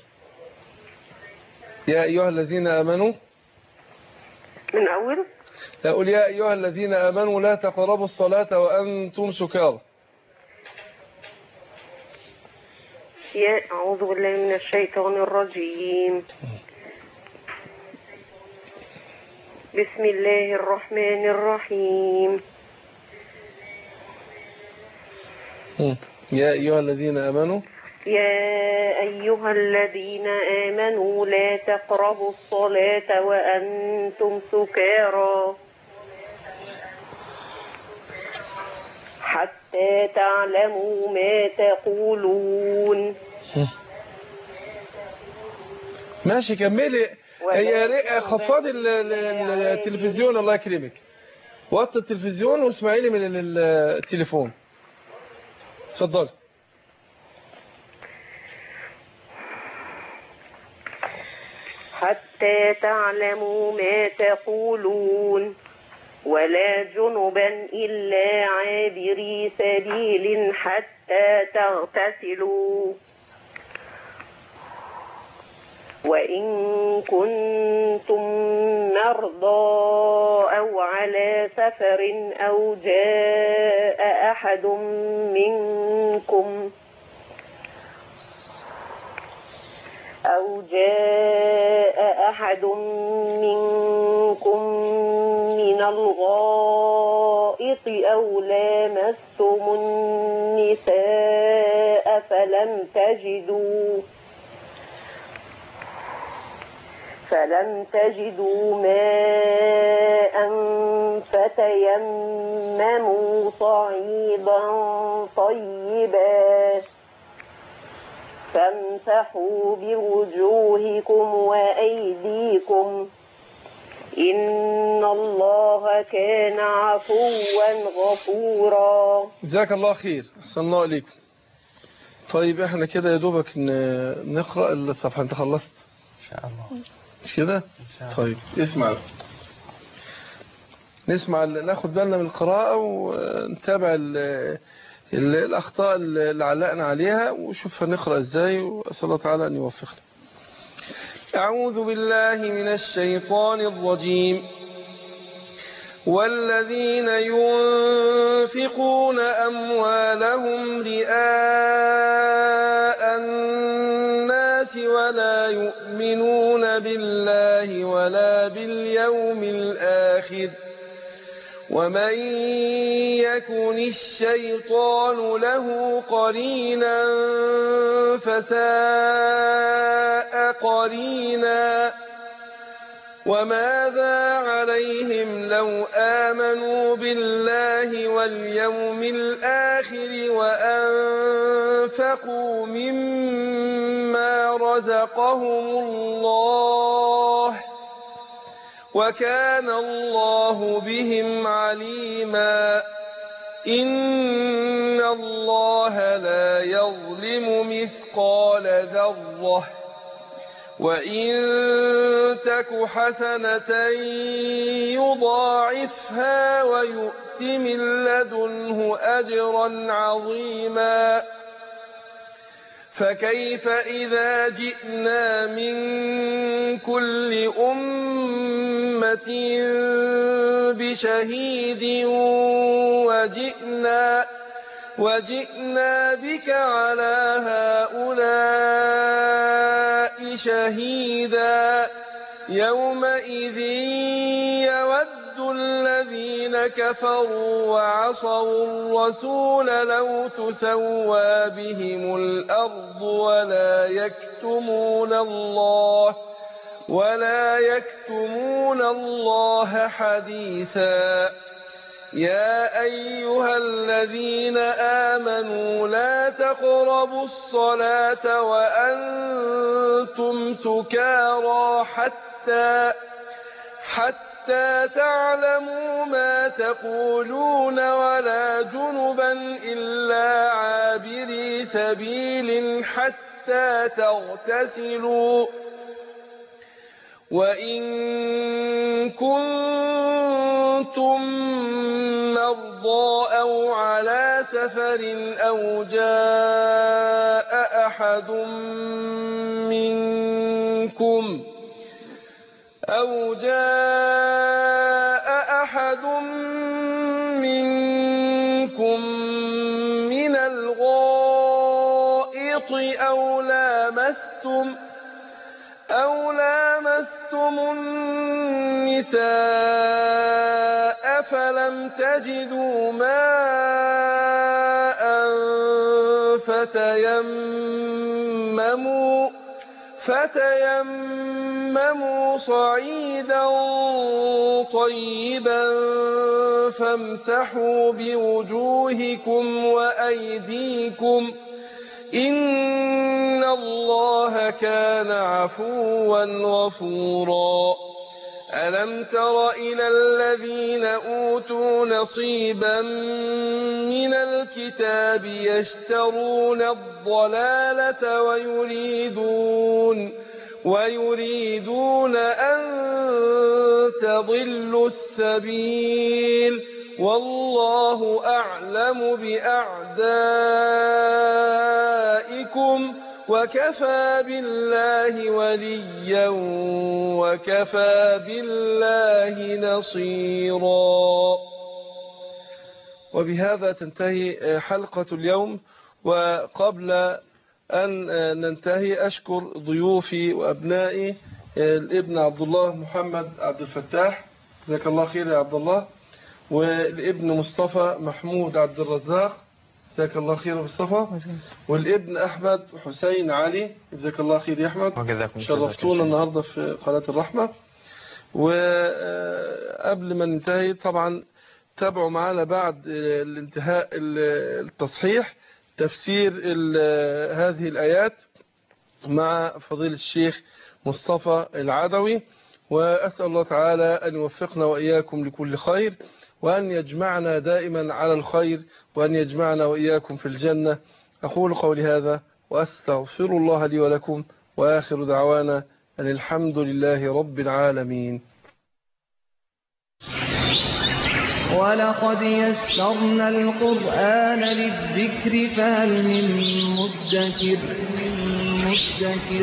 يا أيها الذين آمنوا. من أول؟ أقول يا أيها الذين آمنوا لا تقربوا الصلاة وأنتم سكارى. يا أعوذ بالله من الشيطان الرجيم. بسم الله الرحمن الرحيم. يا أيها الذين آمنوا يا أيها الذين آمنوا لا تقربوا الصلاة وأنتم سكارى حتى تعلموا ما تقولون. ماشي كملي. خفضي التلفزيون الله يكرمك. وطي التلفزيون واسمعي لي من التليفون. اتفضلي. حتى تعلموا ما تقولون ولا جنبا إلا عابري سبيل حتى تغتسلوا وإن كنتم مرضى أو على سفر أو جاء أحد منكم أو جاء أحد منكم من الغائط أو لامستم النساء فلم تجدوا فلم تجدوا ماء فتيمموا صعيدا طيبا فامسحوا بوجوهكم وأيديكم إن الله كان عفوا غفورا. جزاك الله خير. أحسن الله إليكم. طيب احنا كده يا دوبك نقرأ الصفحة. انت خلصت إن شاء الله مش كده؟ طيب اسمع نسمع ناخد بالنا من القراءة ونتابع ال ال الأخطاء اللي علقنا عليها وشوف هنقرأ ازاي، وأسأل الله تعالى أن يوفقنا. أعوذ بالله من الشيطان الرجيم. والذين ينفقون أموالهم رئاء الناس ولا يؤمنون بالله ولا باليوم الآخر ومن يكن الشيطان له قرينا فساء قرينا وماذا عليهم لو آمنوا بالله واليوم الآخر وأنفقوا مما رزقهم الله وكان الله بهم عليما إن الله لا يظلم مثقال ذرة وإن تك حسنة يضاعفها ويؤت من لدنه أجرا عظيما فكيف إذا جئنا من كل أمة بشهيد وجئنا وجئنا بك على هؤلاء شهيدا يومئذ يود الذين كفروا وعصوا الرسول لو تسوى بهم الأرض ولا يكتمون الله ولا يكتمون الله حديثا يا أيها الذين آمنوا لا تقربوا الصلاة وأنتم سكارى حتى حتى تعلموا ما تقولون ولا جنبا إلا عابري سبيل حتى تغتسلوا وإن كنتم مرضى أو على سفر أو جاء أحد منكم أو جاء أحد منكم من الغائط أو لامستم أو لامستم النساء فلم تجدوا ماء فتيمموا فتيمموا صعيدا طيبا فامسحوا بوجوهكم وأيديكم إن الله كان عفوا غفورا ألم تر إلى الذين أوتوا نصيبا من الكتاب يشترون الضلالة ويريدون ويريدون أن تضلوا السبيل والله أعلم بأعدائكم وكفى بالله وليا وكفى بالله نصيرا. وبهذا تنتهي حلقة اليوم. وقبل أن ننتهي أشكر ضيوفي وأبنائي الابن عبد الله محمد عبد الفتاح، جزاك الله خير يا عبد الله، والابن مصطفى محمود عبد الرزاق، جزاك الله خير يا مصطفى، والابن أحمد حسين علي، جزاك الله خير يا أحمد، شرفتونا النهاردة في قناة الرحمة. وقبل ما ننتهي طبعا تابعوا معنا بعد الانتهاء التصحيح تفسير هذه الآيات مع فضيلة الشيخ مصطفى العدوي، وأسأل الله تعالى أن يوفقنا وإياكم لكل خير، وأن يجمعنا دائما على الخير، وأن يجمعنا وإياكم في الجنة. أقول قولي هذا وأستغفر الله لي ولكم، وآخر دعوانا أن الحمد لله رب العالمين. ولقد يسرنا القرآن للذكر فهل من مدكر مدكر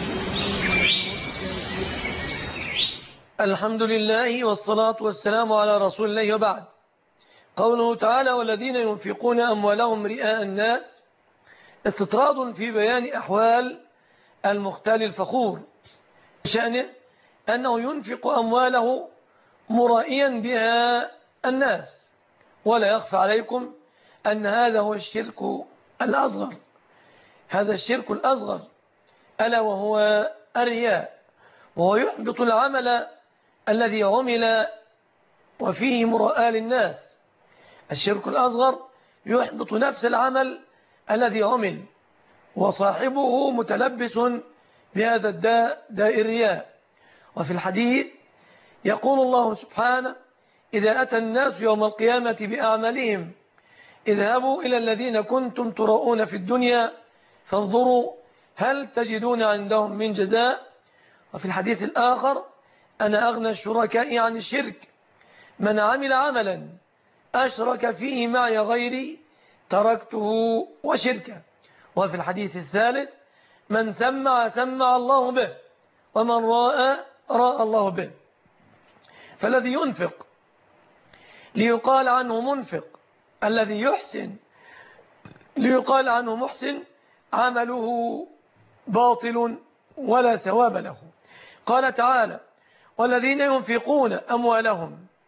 الحمد لله والصلاة والسلام على رسول الله، وبعد. قوله تعالى والذين ينفقون أموالهم رئاء الناس استطراد في بيان أحوال المختال الفخور، شأنه أنه ينفق أمواله مرائيا بها الناس، ولا يخفى عليكم أن هذا هو الشرك الأصغر، هذا الشرك الأصغر ألا وهو الرياء، وهو يحبط العمل الذي عمل وفيه مراءة للناس. الشرك الأصغر يحبط نفس العمل الذي عمل، وصاحبه متلبس بهذا الداء، داء الرياء. وفي الحديث يقول الله سبحانه إذا أتى الناس يوم القيامة بأعمالهم اذهبوا إلى الذين كنتم تراؤون في الدنيا فانظروا هل تجدون عندهم من جزاء. وفي الحديث الآخر أنا أغنى الشركاء عن الشرك من عمل عملا أشرك فيه معي غيري تركته وشركه. وفي الحديث الثالث من سمع سمع الله به ومن راء راء الله به. فالذي ينفق ليقال عنه منفق، الذي يحسن ليقال عنه محسن، عمله باطل ولا ثواب له. قال تعالى والذين ينفقون أموالهم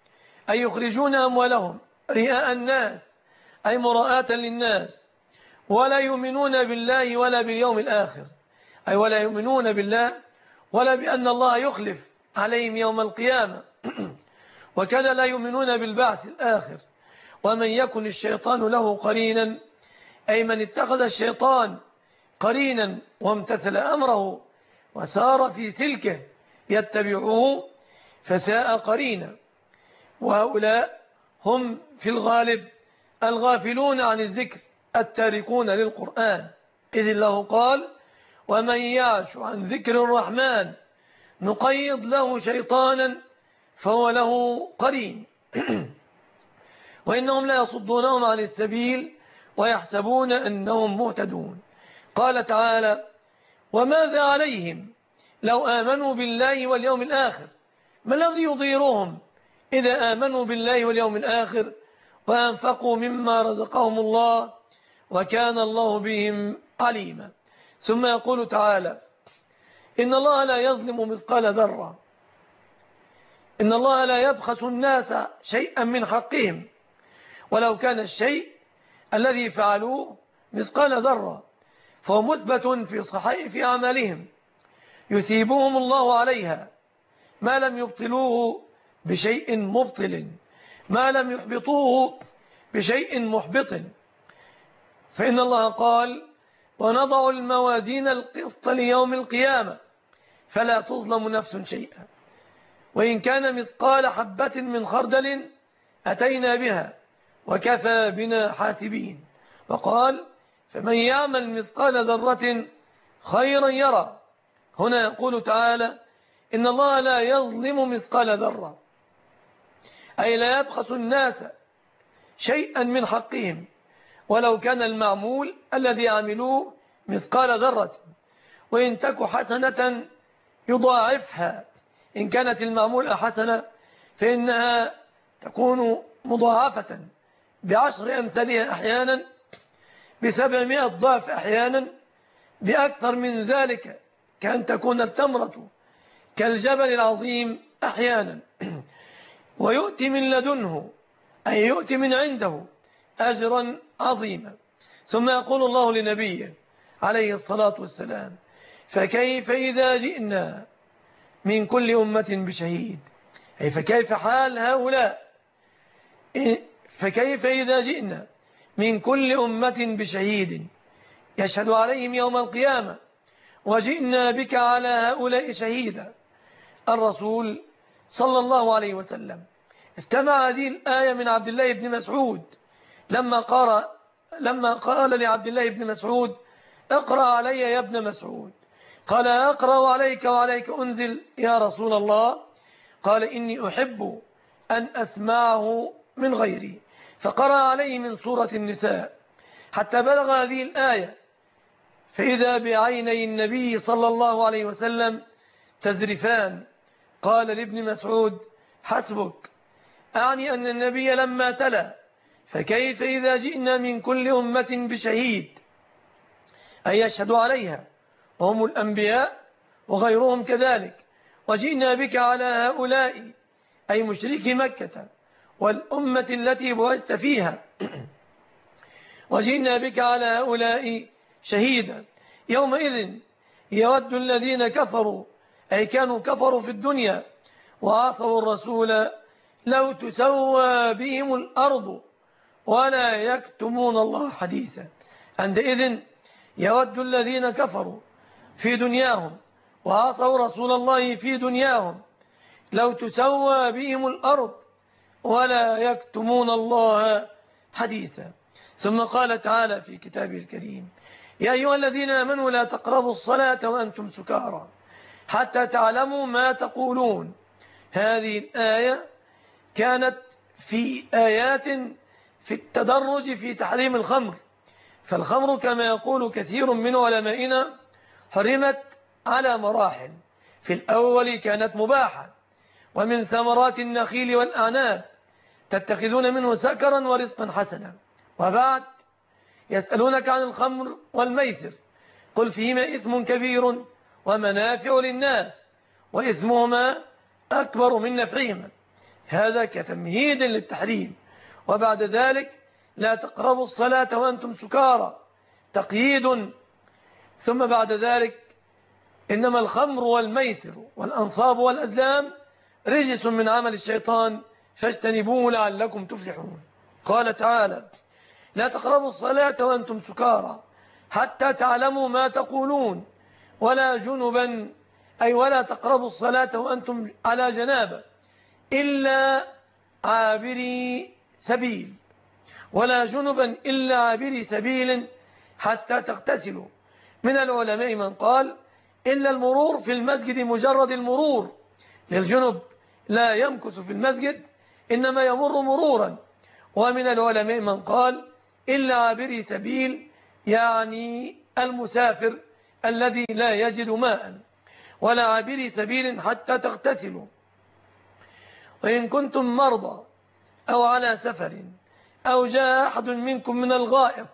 أي يخرجون أموالهم رئاء الناس أي مراءة للناس، ولا يؤمنون بالله ولا باليوم الآخر، أي ولا يؤمنون بالله ولا بأن الله يخلف عليهم يوم القيامة، وكذا لا يؤمنون بالبعث الآخر. ومن يكن الشيطان له قرينا أي من اتخذ الشيطان قرينا وامتثل أمره وسار في سلكه يتبعه فساء قرينا. وهؤلاء هم في الغالب الغافلون عن الذكر التاركون للقرآن، إذ الله قال ومن يعش عن ذكر الرحمن نقيض له شيطانا فهو له قرين وإنهم لا يصدونهم عن السبيل ويحسبون أنهم مهتدون. قال تعالى وماذا عليهم لو آمنوا بالله واليوم الآخر، ما الذي يضيرهم إذا آمنوا بالله واليوم الآخر وأنفقوا مما رزقهم الله وكان الله بهم عليما. ثم يقول تعالى إن الله لا يظلم مثقال ذرة، إن الله لا يبخس الناس شيئا من حقهم ولو كان الشيء الذي فعلوه مثقال ذرة فهو مثبت في صحائف أعمالهم يثيبهم الله عليها ما لم يبطلوه بشيء مبطل، ما لم يحبطوه بشيء محبط. فإن الله قال ونضع الموازين القسط ليوم القيامة فلا تظلم نفس شيئا وإن كان مثقال حبة من خردل أتينا بها وكفى بنا حاسبين. وقال فمن يعمل مثقال ذرة خيرا يرى. هنا يقول تعالى إن الله لا يظلم مثقال ذرة، أي لا يبخس الناس شيئا من حقهم ولو كان المعمول الذي عملوه مثقال ذرة، وإن تك حسنة يضاعفها، إن كانت المعمول حسنة فإنها تكون مضاعفة بعشر أمثالها أحيانا، بسبعمائة ضعف أحيانا، بأكثر من ذلك كأن تكون التمرة كالجبل العظيم أحيانا. ويؤتي من لدنه أي يؤتي من عنده أجرا عظيما. ثم يقول الله لنبيه عليه الصلاة والسلام فكيف إذا جئنا من كل أمة بشهيد، أي فكيف حال هؤلاء، فكيف إذا جئنا من كل أمة بشهيد يشهد عليهم يوم القيامة وجئنا بك على هؤلاء شهيدا. الرسول صلى الله عليه وسلم استمع هذه الآية من عبد الله بن مسعود لما قرأ لما قال لعبد الله بن مسعود اقرأ علي يا ابن مسعود، قال أقرأ عليك وعليك أنزل يا رسول الله، قال إني أحب أن أسمعه من غيري، فقرأ عليه من سورة النساء حتى بلغ هذه الآية فإذا بعيني النبي صلى الله عليه وسلم تذرفان. قال لابن مسعود حسبك، أعني أن النبي لما تلا فكيف إذا جئنا من كل أمة بشهيد أي يشهد عليها وهم الأنبياء وغيرهم كذلك، وجئنا بك على هؤلاء أي مشركي مكة والأمة التي بعثت فيها وجئنا بك على هؤلاء شهيدا. يومئذ يود الذين كفروا أي كانوا كفروا في الدنيا وعصوا الرسول لو تسوى بهم الأرض ولا يكتمون الله حديثا. عندئذ يود الذين كفروا في دنياهم وعصوا رسول الله في دنياهم لو تسوى بهم الأرض ولا يكتمون الله حديثا. ثم قال تعالى في كتابه الكريم يا أيها الذين آمنوا لا تقربوا الصلاة وأنتم سكارى حتى تعلموا ما تقولون. هذه الآية كانت في آيات في التدرج في تحريم الخمر، فالخمر كما يقول كثير من علمائنا حرمت على مراحل. في الأول كانت مباحة، ومن ثمرات النخيل والأعناب تتخذون منه سكرا ورزقا حسنا. وبعد يسألونك عن الخمر والميسر قل فيهما إثم كبير ومنافع للناس وإثمهما أكبر من نفعهما. هذا كتمهيد للتحريم. وبعد ذلك لا تقربوا الصلاة وأنتم سكارى، تقييد. ثم بعد ذلك إنما الخمر والميسر والأنصاب والأزلام رجس من عمل الشيطان فاجتنبوه لعلكم تفلحون. قال تعالى لا تقربوا الصلاة وأنتم سكارى حتى تعلموا ما تقولون ولا جنبا، أي ولا تقربوا الصلاة وأنتم على جنابة إلا عابري سبيل، ولا جنبا إلا عابري سبيل حتى تغتسلوا. من العلماء من قال إلا المرور في المسجد مجرد المرور للجنب لا يمكث في المسجد إنما يمر مرورا. ومن العلماء من قال إلا عابري سبيل يعني المسافر الذي لا يجد ماء، ولا عابري سبيل حتى تغتسلوا. وإن كنتم مرضى أو على سفر أو جاء أحد منكم من الغائط،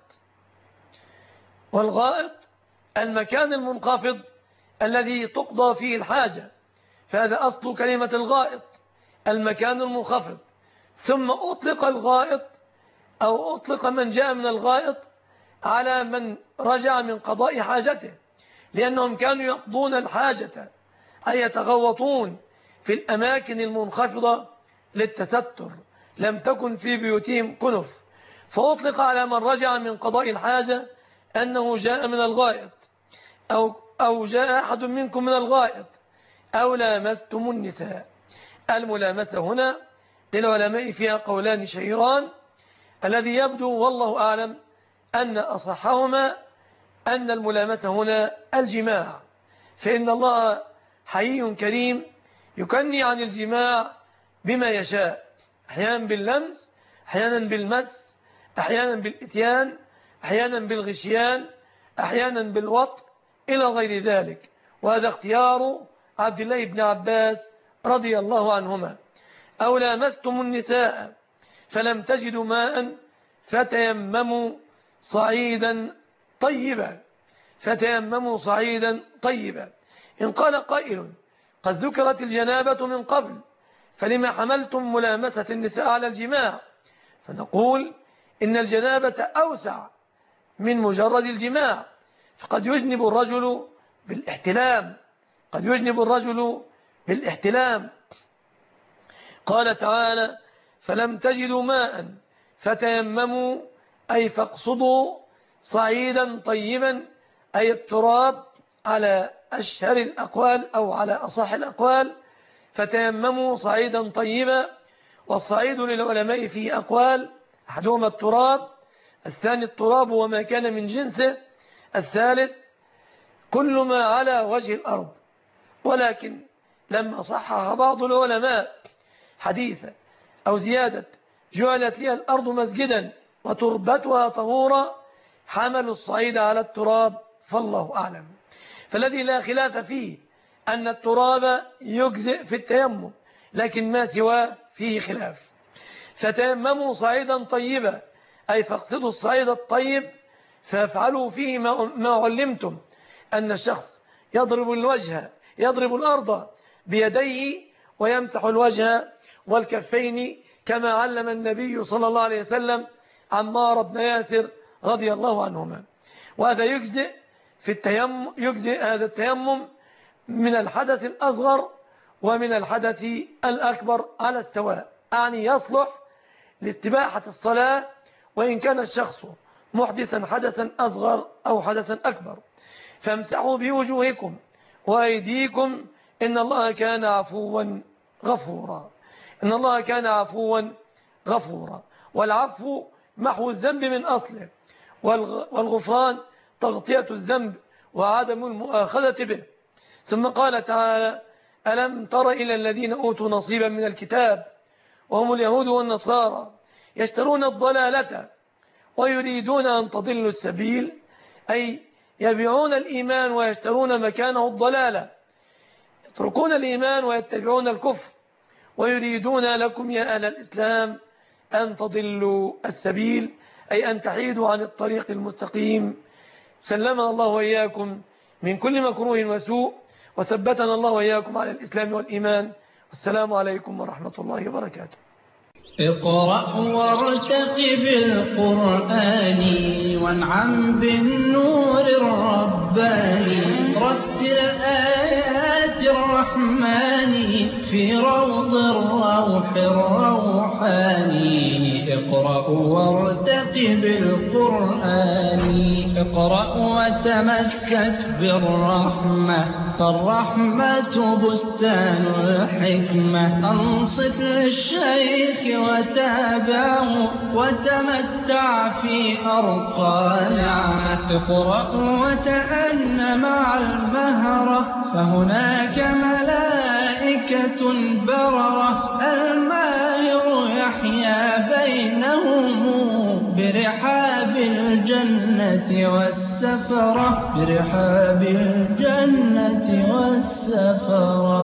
والغائط المكان المنخفض الذي تقضى فيه الحاجة، فهذا أصل كلمة الغائط المكان المنخفض. ثم أطلق الغائط أو أطلق من جاء من الغائط على من رجع من قضاء حاجته، لأنهم كانوا يقضون الحاجة أي يتغوطون في الأماكن المنخفضة للتستر، لم تكن في بيوتهم كنف، فأطلق على من رجع من قضاء الحاجة أنه جاء من الغائط أو, أو جاء أحد منكم من الغائط أو لامستم النساء. الملامسة هنا للعلماء فيها قولان شهيران، الذي يبدو والله أعلم أن أصحهما أن الملامسة هنا الجماع، فإن الله حي كريم يكني عن الجماع بما يشاء، أحيانا باللمس، أحيانا بالمس، أحيانا بالإتيان، أحيانا بالغشيان، أحيانا بالوطء إلى غير ذلك. وهذا اختيار عبد الله بن عباس رضي الله عنهما. أو لامستم النساء فلم تجدوا ماء فتيمموا صعيدا طيبا، فتيمموا صعيدا طيبا. إن قال قائل قد ذكرت الجنابة من قبل فلما حملتم ملامسة النساء على الجماع؟ فنقول إن الجنابة أوسع من مجرد الجماع، فقد يجنب الرجل بالاحتلام، قد يجنب الرجل بالاحتلام. قال تعالى فلم تجدوا ماء فتيمموا أي فاقصدوا صعيدا طيبا، أي التراب على أشهر الأقوال أو على أصح الأقوال، فتيمموا صعيدا طيبا. والصعيد للعلماء فيه أقوال، أحدهما التراب، الثاني التراب وما كان من جنسه، الثالث كل ما على وجه الأرض. ولكن لما صحح بعض العلماء حديثا أو زيادة جعلت لي الأرض مسجدا وتربتها طهورا حملوا الصعيد على التراب، فالله أعلم. فالذي لا خلاف فيه أن التراب يجزئ في التيمم، لكن ما سواه فيه خلاف. فتيمموا صعيدا طيبا أي فاقصدوا الصعيد الطيب فافعلوا فيه ما علمتم، أن الشخص يضرب الوجه يضرب الأرض بيديه ويمسح الوجه والكفين كما علم النبي صلى الله عليه وسلم عمار بن ياسر رضي الله عنهما. وهذا يجزئ في التيمم، يجزئ هذا التيمم من الحدث الأصغر ومن الحدث الأكبر على السواء، يعني يصلح لاستباحة الصلاة وإن كان الشخص محدثا حدثا أصغر أو حدثا أكبر. فامسحوا بوجوهكم وأيديكم إن الله كان عفوا غفورا، إن الله كان عفوا غفورا. والعفو محو الذنب من أصله، والغفران تغطية الذنب وعدم المؤاخذة به. ثم قال تعالى ألم تر إلى الذين أوتوا نصيبا من الكتاب وهم اليهود والنصارى يشترون الضلالة ويريدون أن تضلوا السبيل، أي يبيعون الإيمان ويشترون مكانه الضلالة، يتركون الإيمان ويتبعون الكفر، ويريدون لكم يا أهل الإسلام أن تضلوا السبيل، أي أن تحيدوا عن الطريق المستقيم. سلمنا الله وإياكم من كل مكروه وسوء، وثبتنا الله وإياكم على الإسلام والإيمان. السلام عليكم ورحمة الله وبركاته. اقرأ وارتقب القرآن وانعم بالنور الرباني رتل آيات الرحمن في روض الروح الروحاني اقرأ وارتقب القرآن اقرأ وتمسك بالرحمة فالرحمة بستان الحكمة أنصت للشيخ وتابعه وتمتع في أرقى نعمة اقرأ وتأن مع المهرة فهناك ملائكة بررة الماهر يحيا بينهم برحاب الجنة والسفرة برحاب الجنة والسفرة